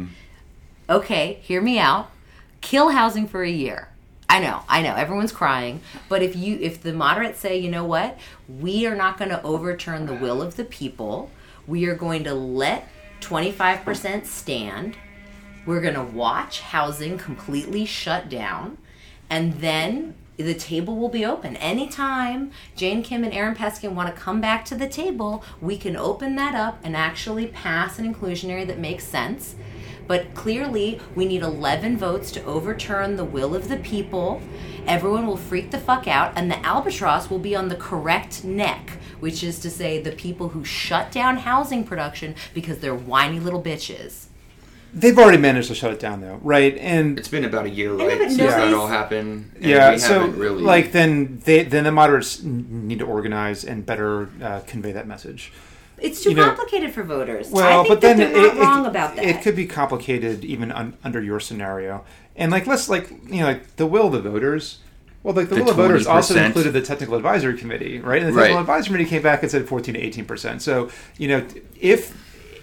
Speaker 1: Okay, hear me out. Kill housing for a year. I know, I know, everyone's crying. But if you, if the moderates say, you know what, we are not going to overturn the will of the people. We are going to let twenty-five percent stand. We're going to watch housing completely shut down. And then the table will be open. Anytime Jane Kim and Aaron Peskin want to come back to the table, we can open that up and actually pass an inclusionary that makes sense. But clearly, we need eleven votes to overturn the will of the people. Everyone will freak the fuck out, and the albatross will be on the correct neck, which is to say the people who shut down housing production because they're whiny little bitches.
Speaker 2: They've already managed to shut it down, though, right? And
Speaker 3: it's been about a year,
Speaker 1: know,
Speaker 3: right,
Speaker 1: but
Speaker 3: since
Speaker 1: nobody's-
Speaker 3: that all happened. And
Speaker 2: yeah,
Speaker 3: we
Speaker 2: so
Speaker 3: haven't really...
Speaker 2: like then they then the moderates need to organize and better uh, convey that message.
Speaker 1: It's too
Speaker 2: You know,
Speaker 1: complicated for voters.
Speaker 2: Well,
Speaker 1: I think
Speaker 2: but
Speaker 1: that
Speaker 2: then
Speaker 1: they're not
Speaker 2: it,
Speaker 1: wrong
Speaker 2: it,
Speaker 1: about that.
Speaker 2: it could be complicated even un, under your scenario. And like let's like you know like the will of the voters. Well, like the,
Speaker 3: The
Speaker 2: will of voters also
Speaker 3: twenty percent.
Speaker 2: included the technical advisory committee, right? And the
Speaker 3: Right.
Speaker 2: technical advisory committee came back and said fourteen to eighteen percent. So you know if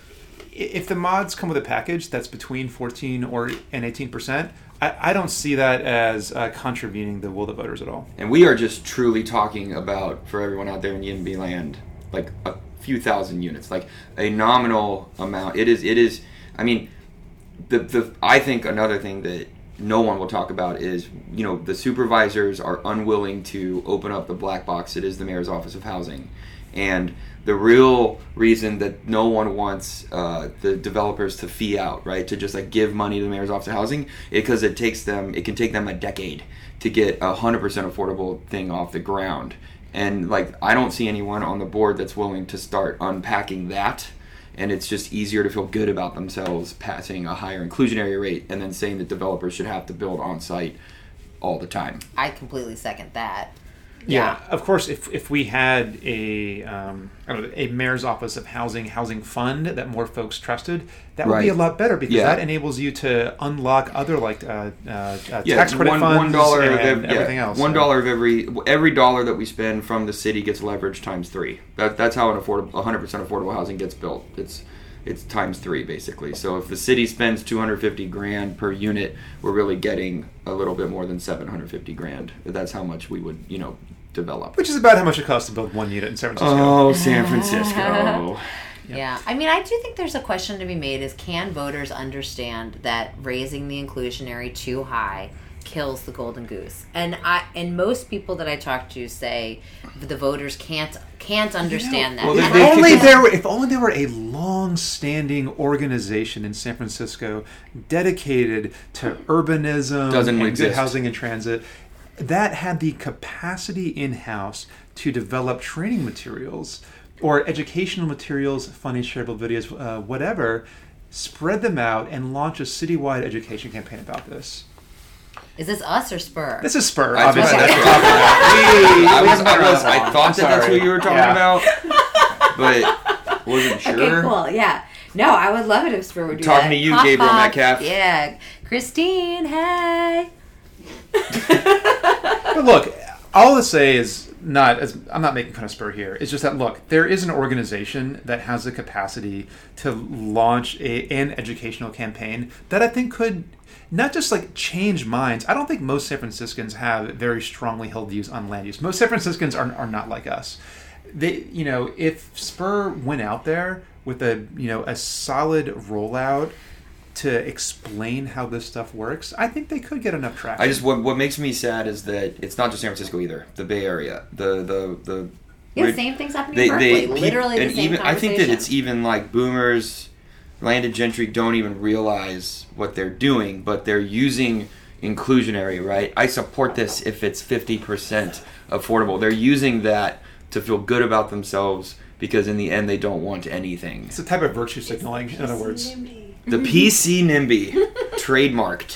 Speaker 2: if the mods come with a package that's between fourteen or and eighteen percent, I, I don't see that as uh, contravening the will of the voters at all.
Speaker 3: And we are just truly talking about, for everyone out there in Yinby land, like a few thousand units, like a nominal amount. It is, it is, I mean, the the I think another thing that no one will talk about is, you know, the supervisors are unwilling to open up the black box that is the mayor's office of housing. And the real reason that no one wants uh, the developers to fee out, right, to just like give money to the mayor's office of housing, because it takes them, it can take them a decade to get a one hundred percent affordable thing off the ground. And like, I don't see anyone on the board that's willing to start unpacking that. And it's just easier to feel good about themselves passing a higher inclusionary rate and then saying that developers should have to build on site all the time.
Speaker 1: I completely second that.
Speaker 2: Yeah, of course, if if we had a um, I don't know, a mayor's office of housing housing fund that more folks trusted, that would
Speaker 3: Right.
Speaker 2: be a lot better, because
Speaker 3: Yeah.
Speaker 2: that enables you to unlock other like uh, uh, uh,
Speaker 3: Yeah,
Speaker 2: tax credit
Speaker 3: one,
Speaker 2: funds
Speaker 3: one dollar
Speaker 2: and
Speaker 3: of ev-
Speaker 2: everything
Speaker 3: yeah,
Speaker 2: else.
Speaker 3: One
Speaker 2: so.
Speaker 3: dollar of every every dollar that we spend from the city gets leveraged times three. That that's how an affordable one hundred percent affordable housing gets built. It's it's times three basically. So if the city spends two hundred fifty grand per unit, we're really getting a little bit more than seven hundred fifty grand. That's how much we would, you know, develop.
Speaker 2: Which is about how much it costs to build one unit in San Francisco.
Speaker 3: Oh, San Francisco.
Speaker 1: Yeah. yeah, I mean, I do think there's a question to be made: is can voters understand that raising the inclusionary too high kills the golden goose? And I and most people that I talk to say the voters can't can't understand
Speaker 2: You know,
Speaker 1: that.
Speaker 2: well,
Speaker 1: And
Speaker 2: if,
Speaker 1: I
Speaker 2: only
Speaker 1: think-
Speaker 2: there were, if only there were a long-standing organization in San Francisco dedicated to urbanism
Speaker 3: Doesn't
Speaker 2: and
Speaker 3: exist.
Speaker 2: good housing and transit that had the capacity in-house to develop training materials or educational materials, funny shareable videos, uh, whatever, spread them out and launch a citywide education campaign about this.
Speaker 1: Is this us or Spur?
Speaker 2: This is Spur,
Speaker 3: That's
Speaker 2: obviously.
Speaker 3: what-
Speaker 2: That's
Speaker 3: that's
Speaker 2: what we're talking about. We-
Speaker 3: I
Speaker 2: we
Speaker 3: was,
Speaker 2: haven't
Speaker 3: I,
Speaker 2: been
Speaker 3: was,
Speaker 2: around
Speaker 3: I
Speaker 2: long.
Speaker 3: thought
Speaker 2: I'm
Speaker 3: that that's
Speaker 2: sorry.
Speaker 3: who you were talking
Speaker 2: Yeah.
Speaker 3: about, but wasn't sure.
Speaker 1: Okay, cool. Yeah. No, I would love it if Spur would do
Speaker 3: Talking
Speaker 1: that.
Speaker 3: to you,
Speaker 1: Hop
Speaker 3: Gabriel
Speaker 1: hop.
Speaker 3: Metcalf.
Speaker 1: Yeah. Christine, hey.
Speaker 2: But look, all to say is not as I'm not making fun of Spur here. It's just that look, there is an organization that has the capacity to launch a, an educational campaign that I think could not just like change minds. I don't think most San Franciscans have very strongly held views on land use. Most San Franciscans are are not like us. They, you know, if Spur went out there with a you know a solid rollout to explain how this stuff works, I think they could get enough traction.
Speaker 3: I just what what makes me sad is that it's not just San Francisco either. The Bay Area, the the the
Speaker 1: Yeah,
Speaker 3: we're-
Speaker 1: same thing's happening
Speaker 3: they,
Speaker 1: in Berkeley.
Speaker 3: they,
Speaker 1: Literally
Speaker 3: and
Speaker 1: the same
Speaker 3: even I think that
Speaker 1: conversation.
Speaker 3: it's even like boomers, landed gentry don't even realize what they're doing, but they're using inclusionary, right? I support this if it's fifty percent affordable. They're using that to feel good about themselves because in the end they don't want anything.
Speaker 2: It's a type of virtue signaling, in other words.
Speaker 3: The P C NIMBY, trademarked.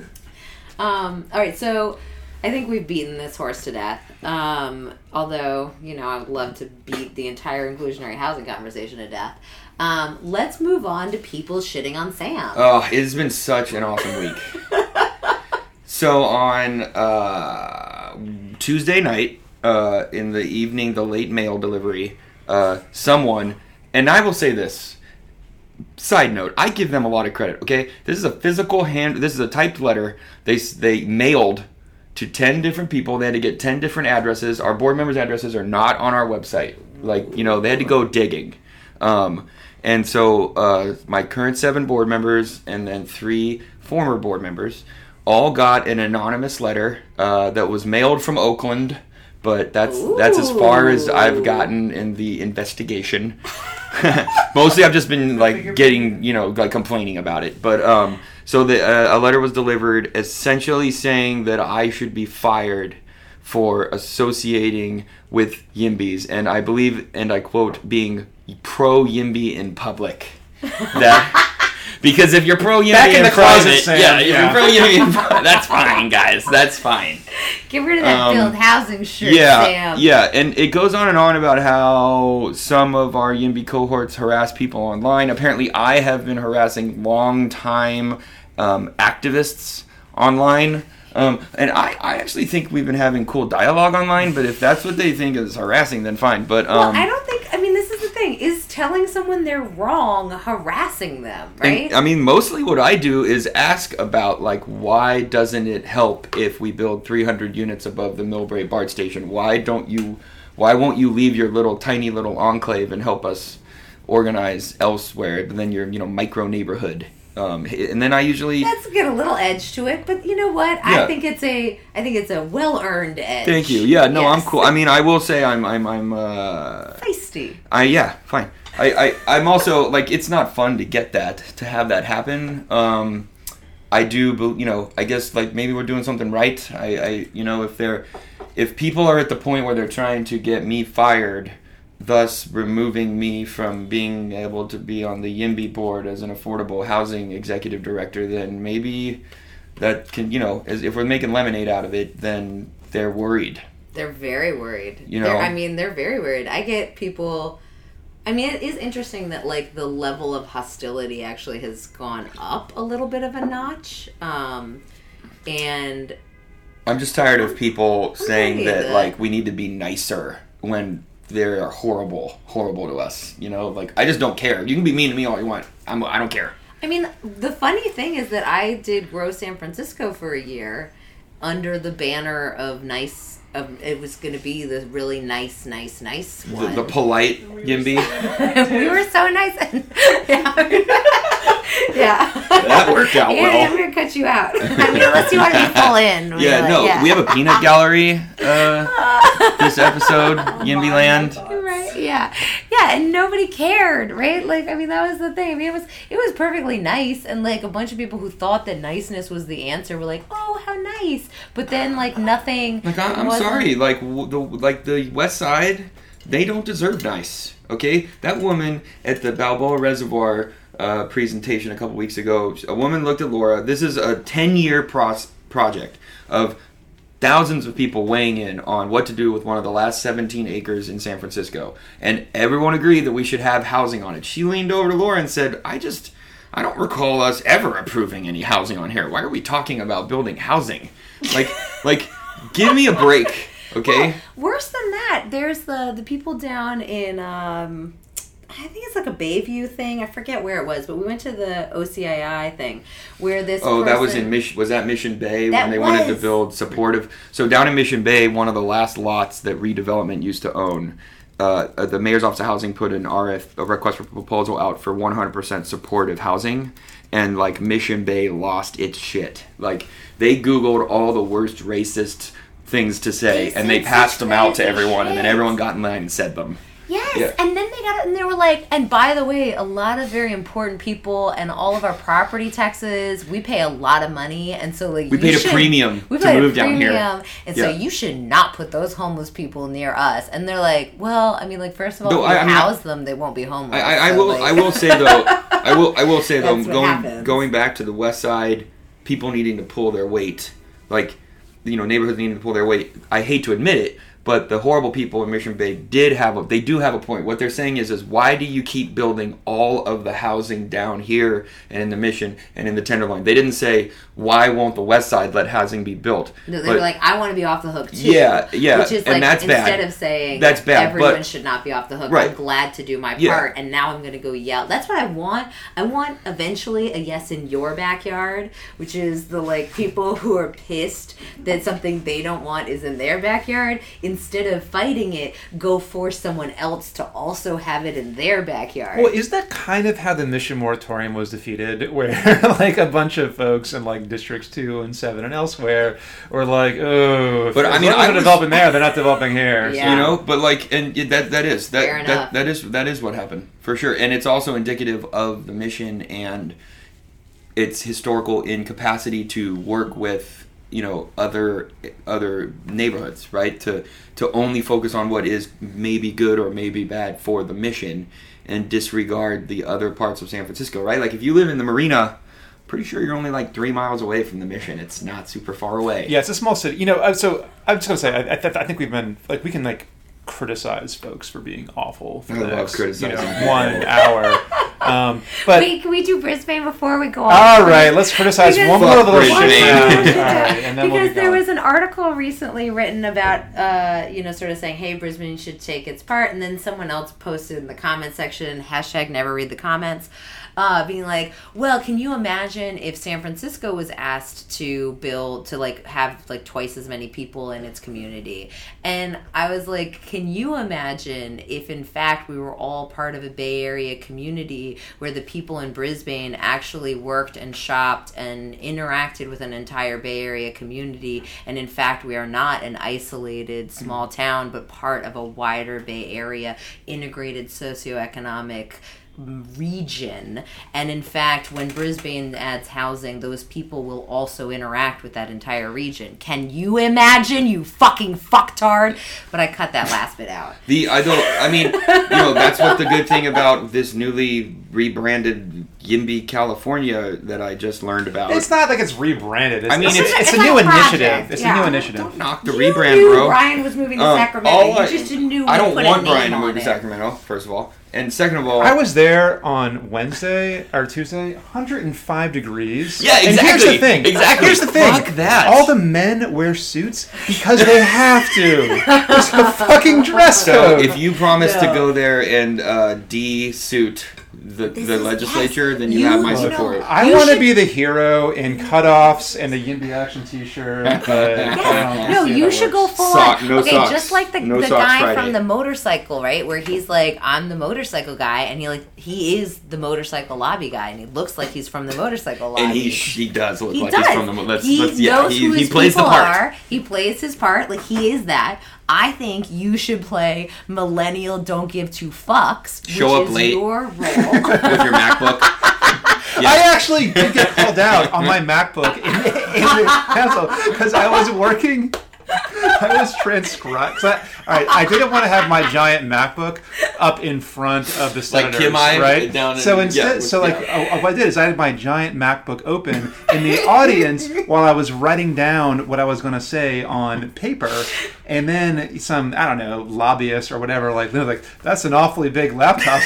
Speaker 1: Um, all right, so I think we've beaten this horse to death. Um, although, you know, I would love to beat the entire inclusionary housing conversation to death. Um, let's move on to people shitting on Sam.
Speaker 3: Oh, it has been such an awesome week. So on uh, Tuesday night, uh, in the evening, the late mail delivery, uh, someone, and I will say this, side note, I give them a lot of credit, okay? This is a physical hand, this is a typed letter. They they mailed to ten different people. They had to get ten different addresses. Our board members' addresses are not on our website. Like, you know, they had to go digging. Um, and so uh, my current seven board members and then three former board members all got an anonymous letter uh, that was mailed from Oakland, but that's that's as far as I've gotten in the investigation. Mostly I've just been like getting, you know, like complaining about it. But um, so the uh, a letter was delivered essentially saying that I should be fired for associating with Yimbys, and I believe, and I quote, being pro Yimby in public. That because if you're pro Yimby
Speaker 2: Back in
Speaker 3: in,
Speaker 2: the closet,
Speaker 3: private,
Speaker 2: Sam,
Speaker 3: yeah, if
Speaker 2: yeah.
Speaker 3: you're pro Yimby in private, that's fine, guys. That's fine.
Speaker 1: Get rid of that
Speaker 3: Um,
Speaker 1: build housing shirt,
Speaker 3: Yeah,
Speaker 1: Sam.
Speaker 3: yeah, and it goes on and on about how some of our Yimby cohorts harass people online. Apparently, I have been harassing long-time um, activists online. Um, and I, I actually think we've been having cool dialogue online, but if that's what they think is harassing, then fine. But um,
Speaker 1: Well, I don't think, I mean, this is the thing. Is telling someone they're wrong harassing them, right?
Speaker 3: And, I mean, mostly what I do is ask about, like, why doesn't it help if we build three hundred units above the Millbrae BART station? Why don't you, why won't you leave your little, tiny little enclave and help us organize elsewhere than your, you know, micro neighborhood? Um, and then I usually
Speaker 1: That's got a little edge to it, but you know what?
Speaker 3: Yeah.
Speaker 1: I think it's a I think it's a well earned edge.
Speaker 3: Thank you. Yeah, no,
Speaker 1: Yes.
Speaker 3: I'm cool. I mean, I will say I'm I'm I'm uh
Speaker 1: Feisty.
Speaker 3: I yeah, fine. I, I I'm also like it's not fun to get that to have that happen. Um I do bel- you know, I guess like maybe we're doing something right. I I you know, if they're if people are at the point where they're trying to get me fired, thus removing me from being able to be on the YIMBY board as an affordable housing executive director, then maybe that can, you know, as if we're making lemonade out of it, then they're worried.
Speaker 1: They're very worried.
Speaker 3: You know?
Speaker 1: They're, I mean, they're very worried. I get people. I mean, it is interesting that like the level of hostility actually has gone up a little bit of a notch, um, and
Speaker 3: I'm just tired of people
Speaker 1: I'm
Speaker 3: saying
Speaker 1: ready
Speaker 3: that
Speaker 1: to-
Speaker 3: like we need to be nicer when they are horrible, horrible to us. You know, like I just don't care. You can be mean to me all you want. I'm I don't care.
Speaker 1: I mean, the funny thing is that I did Grow San Francisco for a year under the banner of nice. Of it was going to be the really nice, nice, nice
Speaker 3: The,
Speaker 1: one.
Speaker 3: the polite YIMBY.
Speaker 1: We were so nice. And, yeah. yeah.
Speaker 3: That worked out
Speaker 1: Yeah,
Speaker 3: well.
Speaker 1: I'm going to cut you out. I mean, unless you want to be full in. We're
Speaker 3: Yeah,
Speaker 1: like,
Speaker 3: no,
Speaker 1: yeah.
Speaker 3: we have a peanut gallery uh, this episode, YIMBY Land.
Speaker 1: Right, yeah. Yeah, and nobody cared, right? Like, I mean, that was the thing. I mean, it was it was perfectly nice, and, like, a bunch of people who thought that niceness was the answer were like, oh, how nice. But then, like, nothing...
Speaker 3: Like I, I'm
Speaker 1: wasn't-
Speaker 3: sorry, like w- the like the West Side, they don't deserve nice. Okay, that woman at the Balboa Reservoir uh, presentation a couple weeks ago, a woman looked at Laura. This is a ten-year pros- project of thousands of people weighing in on what to do with one of the last seventeen acres in San Francisco, and everyone agreed that we should have housing on it. She leaned over to Laura and said, "I just." I don't recall us ever approving any housing on here. Why are we talking about building housing? Like, like, give me a break, okay?
Speaker 1: Well, worse than that, there's the the people down in um I think it's like a Bayview thing. I forget where it was, but we went to the O C I I thing where this
Speaker 3: Oh, that was
Speaker 1: person-
Speaker 3: in Mission. Was that Mission Bay
Speaker 1: That
Speaker 3: when they wanted to
Speaker 1: was.
Speaker 3: build supportive? So down in Mission Bay, one of the last lots that redevelopment used to own, uh, uh, the Mayor's Office of Housing put an R F, a request for proposal out for one hundred percent supportive housing, and like Mission Bay lost its shit. Like they Googled all the worst racist things to say,
Speaker 1: They
Speaker 3: and they
Speaker 1: said
Speaker 3: passed
Speaker 1: such
Speaker 3: them out to
Speaker 1: crazy
Speaker 3: everyone, and then
Speaker 1: shit.
Speaker 3: everyone got in line and said them.
Speaker 1: Yes,
Speaker 3: Yeah.
Speaker 1: and then they got it, and they were like, and by the way, a lot of very important people and all of our property taxes, we pay a lot of money, and so like
Speaker 3: We
Speaker 1: you
Speaker 3: paid a
Speaker 1: should-
Speaker 3: premium
Speaker 1: we
Speaker 3: to
Speaker 1: paid a
Speaker 3: move down here.
Speaker 1: premium, and so
Speaker 3: Yeah.
Speaker 1: you should not put those homeless people near us. And they're like, well, I mean, like first of all,
Speaker 3: No,
Speaker 1: if you
Speaker 3: I- I mean,
Speaker 1: house them, they won't be homeless.
Speaker 3: I, I, I
Speaker 1: so,
Speaker 3: will.
Speaker 1: like-
Speaker 3: I will say though. I will. I will say though.
Speaker 1: That's what
Speaker 3: Going
Speaker 1: happens.
Speaker 3: going back to the West Side, people needing to pull their weight, like you know, neighborhoods needing to pull their weight. I hate to admit it, but the horrible people in Mission Bay did have a. They do have a point. What they're saying is, is why do you keep building all of the housing down here and in the Mission and in the Tenderloin? They didn't say why won't the West Side let housing be built.
Speaker 1: No, they
Speaker 3: But-
Speaker 1: were like, I want to be off the hook too.
Speaker 3: Yeah, yeah,
Speaker 1: Which is
Speaker 3: and
Speaker 1: like,
Speaker 3: that's bad.
Speaker 1: instead of saying
Speaker 3: That's bad,
Speaker 1: everyone
Speaker 3: but-
Speaker 1: should not be off the hook,
Speaker 3: Right.
Speaker 1: I'm glad to do my
Speaker 3: Yeah.
Speaker 1: part, and now I'm going to go yell. That's what I want. I want eventually a yes in your backyard, which is the like people who are pissed that something they don't want is in their backyard. Instead of fighting it, go force someone else to also have it in their backyard.
Speaker 2: Well, is that kind of how the Mission Moratorium was defeated? Where, like, a bunch of folks in, like, Districts two and seven and elsewhere were like, oh, if
Speaker 3: But, I
Speaker 2: as
Speaker 3: mean,
Speaker 2: long as
Speaker 3: I
Speaker 2: they're
Speaker 3: was-
Speaker 2: developing there, they're not developing here.
Speaker 1: Yeah.
Speaker 3: You know, but like, and that that is that,
Speaker 1: Fair enough.
Speaker 3: that that is that is what happened for sure, and it's also indicative of the mission and its historical incapacity to work with you know other other neighborhoods, right? To to only focus on what is maybe good or maybe bad for the mission, and disregard the other parts of San Francisco, right? Like if you live in the Marina. Pretty sure you're only like three miles away from the Mission. It's not super far away.
Speaker 2: Yeah, it's a small city. You know, uh, so I'm just gonna say, I, I, th- I think we've been like we can like criticize folks for being awful for
Speaker 3: I
Speaker 2: the
Speaker 3: love
Speaker 2: next,
Speaker 3: criticizing
Speaker 2: you know,
Speaker 3: people.
Speaker 2: one hour. Um, but
Speaker 1: Wait, can we do Brisbane before we go on?
Speaker 2: all right, let's criticize
Speaker 1: Because-
Speaker 2: one more
Speaker 3: Fuck
Speaker 2: little shit
Speaker 3: Brisbane.
Speaker 2: town. All right, and then we'll
Speaker 1: because
Speaker 2: be
Speaker 1: there
Speaker 2: going.
Speaker 1: was an article recently written about, uh, you know, sort of saying, hey, Brisbane should take its part. And then someone else posted in the comment section, hashtag never read the comments, uh, being like, well, can you imagine if San Francisco was asked to build, to like have like twice as many people in its community? And I was like, can you imagine if in fact we were all part of a Bay Area community where the people in Brisbane actually worked and shopped and interacted with an entire Bay Area community, and in fact we are not an isolated small town but part of a wider Bay Area integrated socioeconomic region, and in fact when Brisbane adds housing, those people will also interact with that entire region. Can you imagine, you fucking fucktard? But I cut that last bit out.
Speaker 3: The I don't I mean, you know, that's what the good thing about this newly rebranded Yimby, California that I just learned about.
Speaker 2: It's not like it's rebranded. It's,
Speaker 3: I mean,
Speaker 2: it's,
Speaker 3: it's-
Speaker 2: it's,
Speaker 1: it's
Speaker 2: a
Speaker 1: a
Speaker 2: new
Speaker 1: project,
Speaker 2: initiative. It's
Speaker 1: yeah.
Speaker 2: a new initiative.
Speaker 3: Don't knock the
Speaker 1: You
Speaker 3: rebrand,
Speaker 1: knew
Speaker 3: bro.
Speaker 1: Brian was moving to
Speaker 3: Um,
Speaker 1: Sacramento.
Speaker 3: all
Speaker 1: You
Speaker 3: I-
Speaker 1: just knew
Speaker 3: I
Speaker 1: to
Speaker 3: don't
Speaker 1: put
Speaker 3: want
Speaker 1: a name
Speaker 3: Brian to
Speaker 1: on
Speaker 3: move to
Speaker 1: it.
Speaker 3: Sacramento, first of all. And second of all,
Speaker 2: I was there on Wednesday or Tuesday, one hundred five degrees.
Speaker 3: Yeah,
Speaker 2: And here's
Speaker 3: exactly.
Speaker 2: the thing.
Speaker 3: Exactly.
Speaker 2: Here's the thing.
Speaker 3: Fuck that.
Speaker 2: All the men wear suits because they have to. It's a fucking dress
Speaker 3: so
Speaker 2: code.
Speaker 3: if you promise to
Speaker 1: No.
Speaker 3: go there and uh, de-suit the,
Speaker 1: This
Speaker 3: the
Speaker 1: is-
Speaker 3: legislature,
Speaker 1: yes,
Speaker 3: then you,
Speaker 1: you-
Speaker 3: have my
Speaker 1: you know,
Speaker 3: support.
Speaker 2: I
Speaker 1: You
Speaker 2: want to
Speaker 1: should-
Speaker 2: be the hero in cutoffs and a Yimby Action T-shirt. But I
Speaker 1: Yeah.
Speaker 2: don't
Speaker 1: No,
Speaker 2: see how
Speaker 1: you
Speaker 2: that
Speaker 1: should go
Speaker 2: works.
Speaker 1: full
Speaker 3: Sock-
Speaker 1: on.
Speaker 3: no
Speaker 1: okay,
Speaker 3: socks.
Speaker 1: just like the,
Speaker 3: No
Speaker 1: the
Speaker 3: socks
Speaker 1: guy
Speaker 3: Friday.
Speaker 1: from the motorcycle, right? Where he's like, I'm the motorcycle guy, and he like he is the motorcycle lobby guy, and he looks like he's from the motorcycle lobby.
Speaker 3: And he he does look
Speaker 1: He
Speaker 3: like
Speaker 1: does.
Speaker 3: he's from the. Let's,
Speaker 1: he
Speaker 3: let's, yeah,
Speaker 1: knows
Speaker 3: he,
Speaker 1: who
Speaker 3: he
Speaker 1: his
Speaker 3: plays the
Speaker 1: people
Speaker 3: part.
Speaker 1: are. He plays his part. Like, he is that. I think you should play Millennial Don't Give Two Fucks,
Speaker 3: Show
Speaker 1: which
Speaker 3: up
Speaker 1: is
Speaker 3: late.
Speaker 1: your role.
Speaker 3: With your MacBook. Yeah.
Speaker 2: I actually did get called out on my MacBook in, in the council because I was working. I was transcribed. All right, I didn't want to have my giant MacBook up in front of the
Speaker 3: Like
Speaker 2: senators,
Speaker 3: Kim I
Speaker 2: right?
Speaker 3: down in-
Speaker 2: so
Speaker 3: yeah,
Speaker 2: instead,
Speaker 3: with-
Speaker 2: so like,
Speaker 3: yeah.
Speaker 2: uh, what I did is I had my giant MacBook open in the audience while I was writing down what I was going to say on paper, and then some I don't know lobbyist or whatever like they're like that's an awfully big laptop.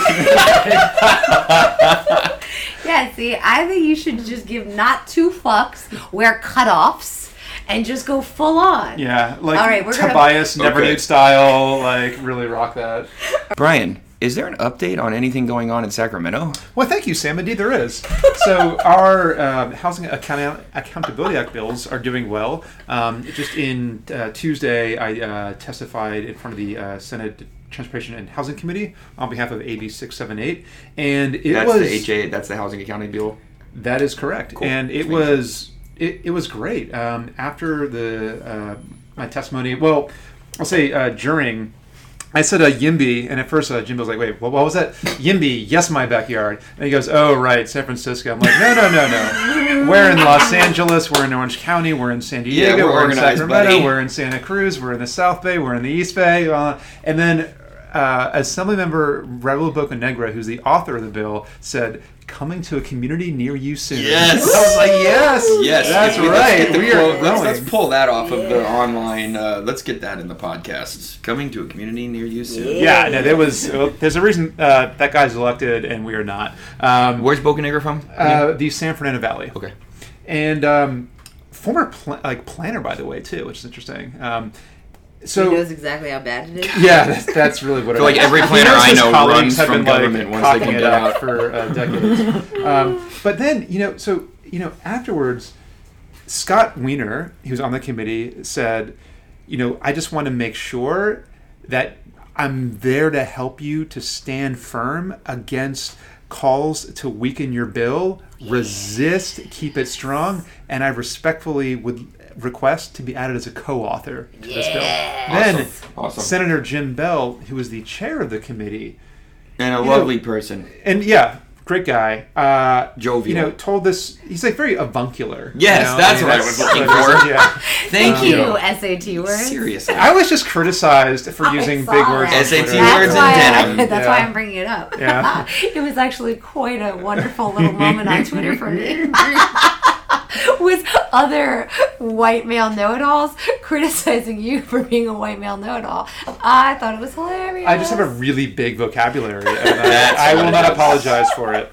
Speaker 1: Yeah, see, I think you should just give not two fucks, wear cutoffs, and just go full on.
Speaker 2: Yeah, like
Speaker 1: All right, we're gonna-
Speaker 2: Tobias Never
Speaker 3: Okay.
Speaker 2: Nude style, like really rock that.
Speaker 3: Brian, is there an update on anything going on in Sacramento?
Speaker 2: Well, thank you, Sam. Indeed, there is. So our um, Housing Account- Accountability Act bills are doing well. Um, just in uh, Tuesday, I uh, testified in front of the uh, Senate Transportation and Housing Committee on behalf of A B six seventy-eight, and it
Speaker 3: That's
Speaker 2: was
Speaker 3: the H A. That's the Housing Accounting Bill.
Speaker 2: that is correct,
Speaker 3: Cool.
Speaker 2: and it
Speaker 3: Thank
Speaker 2: was it, it was great. Um, after the uh, my testimony, well, I'll say uh, during. I said a uh, Yimby, and at first uh, Jimbo was like, wait, what, what was that? Yimby, yes, my backyard. And he goes, oh, right, San Francisco. I'm like, no, no, no, no. We're in Los Angeles, we're in Orange County, we're in San
Speaker 3: Yeah,
Speaker 2: Diego,
Speaker 3: we're
Speaker 2: we're, in
Speaker 3: organized,
Speaker 2: Sacramento,
Speaker 3: buddy.
Speaker 2: we're in Santa Cruz, we're in the South Bay, we're in the East Bay. Uh, and then uh, Assemblymember Raul Bocanegra, who's the author of the bill, said, coming to a community near you soon.
Speaker 3: Yes.
Speaker 2: I was like, yes,
Speaker 3: Yes,
Speaker 2: that's
Speaker 3: if we- let's
Speaker 2: right.
Speaker 3: get the
Speaker 2: We are
Speaker 3: quote- let's,
Speaker 2: growing.
Speaker 3: let's pull that off of the online. Uh, let's get that in the podcast. Coming to a community near you soon.
Speaker 2: Yeah, no, there was. Well, there's a reason uh, that guy's elected and we are not. Um,
Speaker 3: Where's Bocanegra from?
Speaker 2: uh, the San Fernando Valley,
Speaker 3: Okay.
Speaker 2: and um, former pl- like planner, by the way, too, which is interesting. Um,
Speaker 1: He
Speaker 2: so
Speaker 1: knows exactly how bad it is.
Speaker 2: yeah, that's, that's really what.
Speaker 3: I feel like
Speaker 2: it
Speaker 3: every
Speaker 2: He
Speaker 3: planner
Speaker 2: knows
Speaker 3: I
Speaker 2: his
Speaker 3: know
Speaker 2: colleagues
Speaker 3: runs
Speaker 2: have
Speaker 3: from
Speaker 2: been, like,
Speaker 3: government once they
Speaker 2: cocking
Speaker 3: can
Speaker 2: it
Speaker 3: get
Speaker 2: up
Speaker 3: out.
Speaker 2: for uh, decades. um, but then you know, so you know, afterwards, Scott Wiener, who's on the committee, said, you know, I just want to make sure that I'm there to help you to stand firm against calls to weaken your bill, resist, keep it strong, and I respectfully would request to be added as a co-author to this bill. Then
Speaker 3: Awesome. Awesome.
Speaker 2: Senator Jim Bell, who was the chair of the committee,
Speaker 3: And a
Speaker 2: You
Speaker 3: lovely
Speaker 2: know-
Speaker 3: person.
Speaker 2: and yeah, great guy, uh,
Speaker 3: Jovial.
Speaker 2: you know, told this, he's like very avuncular.
Speaker 3: Yes,
Speaker 2: you know?
Speaker 3: that's
Speaker 2: mean,
Speaker 3: what I was looking
Speaker 2: that's-
Speaker 3: for.
Speaker 2: Yeah.
Speaker 3: Thank
Speaker 1: Thank
Speaker 3: you.
Speaker 1: you, S A T words.
Speaker 3: Seriously.
Speaker 2: I was just criticized for
Speaker 1: I
Speaker 2: using
Speaker 1: saw
Speaker 2: big words.
Speaker 1: that.
Speaker 2: on
Speaker 3: S A T
Speaker 2: Twitter.
Speaker 3: words
Speaker 1: That's why,
Speaker 3: and denim.
Speaker 1: I, that's
Speaker 2: Yeah.
Speaker 1: why I'm bringing it up.
Speaker 2: Yeah.
Speaker 1: It was actually quite a wonderful little moment on Twitter for me. With other white male know-it-alls criticizing you for being a white male know-it-all. I thought it was hilarious.
Speaker 2: I just have a really big vocabulary, and
Speaker 3: That's
Speaker 2: I, I
Speaker 3: what
Speaker 2: will
Speaker 3: it
Speaker 2: not
Speaker 3: is.
Speaker 2: apologize for it.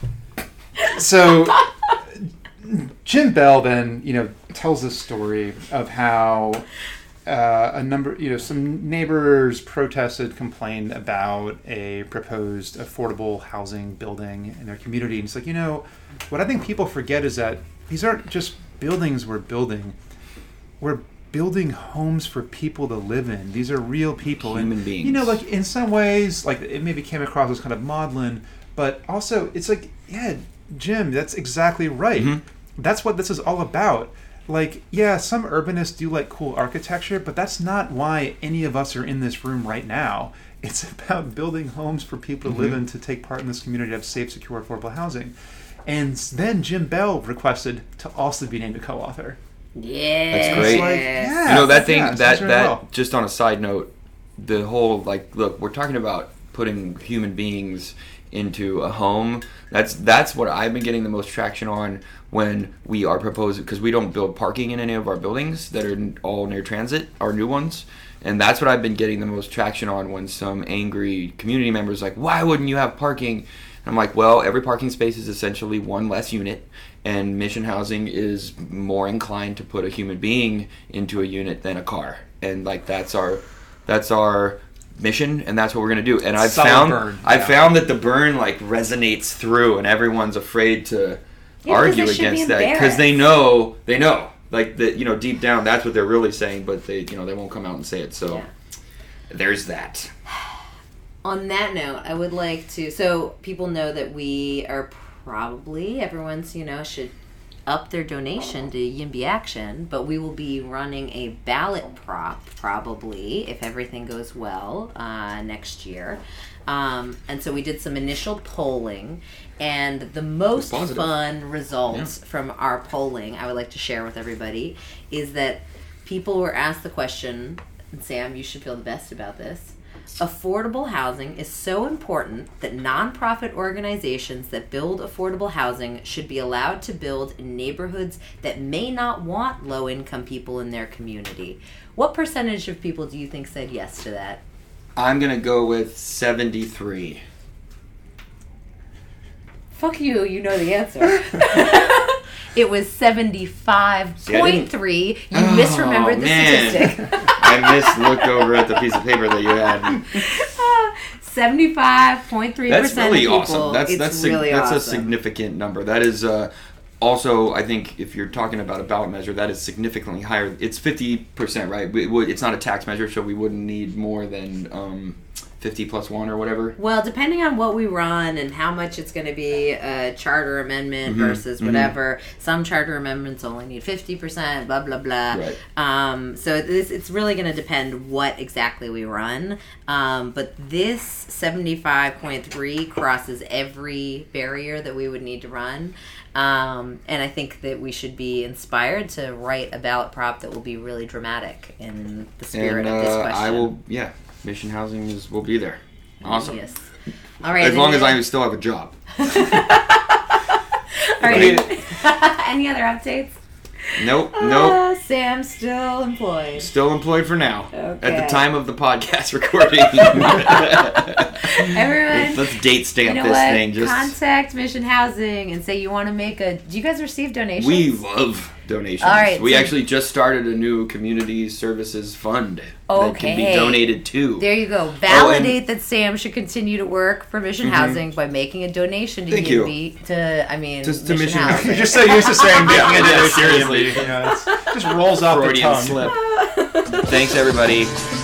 Speaker 2: So, Jim Bell then, you know, tells this story of how uh, a number, you know, some neighbors protested, complained about a proposed affordable housing building in their community. And it's like, you know, what I think people forget is that these aren't just buildings we're building. We're building homes for people to live in. These are real people.
Speaker 3: Human
Speaker 2: and,
Speaker 3: beings.
Speaker 2: You know, like in some ways, like it maybe came across as kind of maudlin, but also it's like, yeah, Jim, that's exactly right.
Speaker 3: Mm-hmm.
Speaker 2: That's what this is all about. Like, yeah, some urbanists do like cool architecture, but that's not why any of us are in this room right now. It's about building homes for people to
Speaker 3: mm-hmm.
Speaker 2: live in, to take part in this community, to have safe, secure, affordable housing. And then Jim Bell requested to also be named a co-author.
Speaker 1: Yeah,
Speaker 3: that's great.
Speaker 2: Like, yeah,
Speaker 3: you know that thing
Speaker 2: yeah,
Speaker 3: that
Speaker 2: really
Speaker 3: that
Speaker 2: well.
Speaker 3: just on a side note, the whole like look, we're talking about putting human beings into a home. That's that's what I've been getting the most traction on when we are proposing, because we don't build parking in any of our buildings that are all near transit, our new ones. And that's what I've been getting the most traction on when some angry community members like, why wouldn't you have parking? And I'm like, well, every parking space is essentially one less unit, and Mission Housing is more inclined to put a human being into a unit than a car. And like that's our that's our mission, and that's what we're gonna do. And I've
Speaker 2: Solid
Speaker 3: found
Speaker 2: burn,
Speaker 3: I've
Speaker 2: yeah.
Speaker 3: found that the burn like resonates through, and everyone's afraid to
Speaker 1: Yeah,
Speaker 3: argue
Speaker 1: because they should
Speaker 3: against
Speaker 1: be
Speaker 3: that because they know they know like that, you know, deep down that's what they're really saying, but they, you know, they won't come out and say it. So
Speaker 1: Yeah.
Speaker 3: there's that.
Speaker 1: On that note, I would like to, so people know that we are probably, everyone's, you know, should up their donation to YIMBY Action, but we will be running a ballot prop probably, if everything goes well, uh, next year. Um, and so we did some initial polling, and the most
Speaker 3: Positive.
Speaker 1: fun results
Speaker 3: Yeah.
Speaker 1: from our polling I would like to share with everybody is that people were asked the question, and Sam, you should feel the best about this. Affordable housing is so important that nonprofit organizations that build affordable housing should be allowed to build in neighborhoods that may not want low-income people in their community. What percentage of people do you think said yes to that?
Speaker 3: I'm gonna go with seventy-three.
Speaker 1: Fuck you, you know the answer. It was seventy-five point three. You
Speaker 3: Oh,
Speaker 1: misremembered the
Speaker 3: man.
Speaker 1: statistic.
Speaker 3: I missed looked over at the piece of paper that you had.
Speaker 1: seventy-five point three percent
Speaker 3: That's really
Speaker 1: of people.
Speaker 3: awesome. That's
Speaker 1: it's
Speaker 3: that's sig-
Speaker 1: really
Speaker 3: that's
Speaker 1: awesome.
Speaker 3: a significant number. That is uh, also, I think, if you're talking about a ballot measure, that is significantly higher. It's fifty percent, right? We, would, it's not a tax measure, so we wouldn't need more than um, fifty plus one or whatever.
Speaker 1: Well, depending on what we run and how much it's going to be a charter amendment
Speaker 3: Mm-hmm,
Speaker 1: versus
Speaker 3: mm-hmm.
Speaker 1: whatever, some charter amendments only need fifty percent, blah, blah, blah.
Speaker 3: Right.
Speaker 1: Um, so this, it's really going to depend what exactly we run. Um, but this seventy-five point three crosses every barrier that we would need to run. Um, and I think that we should be inspired to write a ballot prop that will be really dramatic in the spirit
Speaker 3: and
Speaker 1: of this
Speaker 3: uh,
Speaker 1: question.
Speaker 3: I will, yeah, Mission Housing is will be there. Awesome.
Speaker 1: Yes. All right.
Speaker 3: As long as
Speaker 1: then-
Speaker 3: I still have a job.
Speaker 1: All right. Any other updates?
Speaker 3: Nope, nope.
Speaker 1: Uh, Sam's still employed.
Speaker 3: Still employed for now.
Speaker 1: Okay.
Speaker 3: At the time of the podcast recording.
Speaker 1: Everyone,
Speaker 3: Let's date stamp
Speaker 1: you know
Speaker 3: this
Speaker 1: what?
Speaker 3: thing. Just
Speaker 1: Contact Mission Housing and say you want to make a. Do you guys receive donations?
Speaker 3: we love donations.
Speaker 1: All right,
Speaker 3: we
Speaker 1: so-
Speaker 3: actually just started a new community services fund that can be
Speaker 1: Okay.
Speaker 3: donated to.
Speaker 1: There you go.
Speaker 3: Oh,
Speaker 1: Validate that Sam should continue to work for Mission Housing by making a donation to
Speaker 3: Thank you.
Speaker 1: YIMBY to. I mean,
Speaker 3: Just to Mission Housing.
Speaker 2: You're just so used to saying making it
Speaker 3: Yeah,
Speaker 2: very
Speaker 3: seriously.
Speaker 2: seriously. You know, it's, just rolls off the
Speaker 3: Freudian
Speaker 2: tongue.
Speaker 3: slip. Thanks, everybody.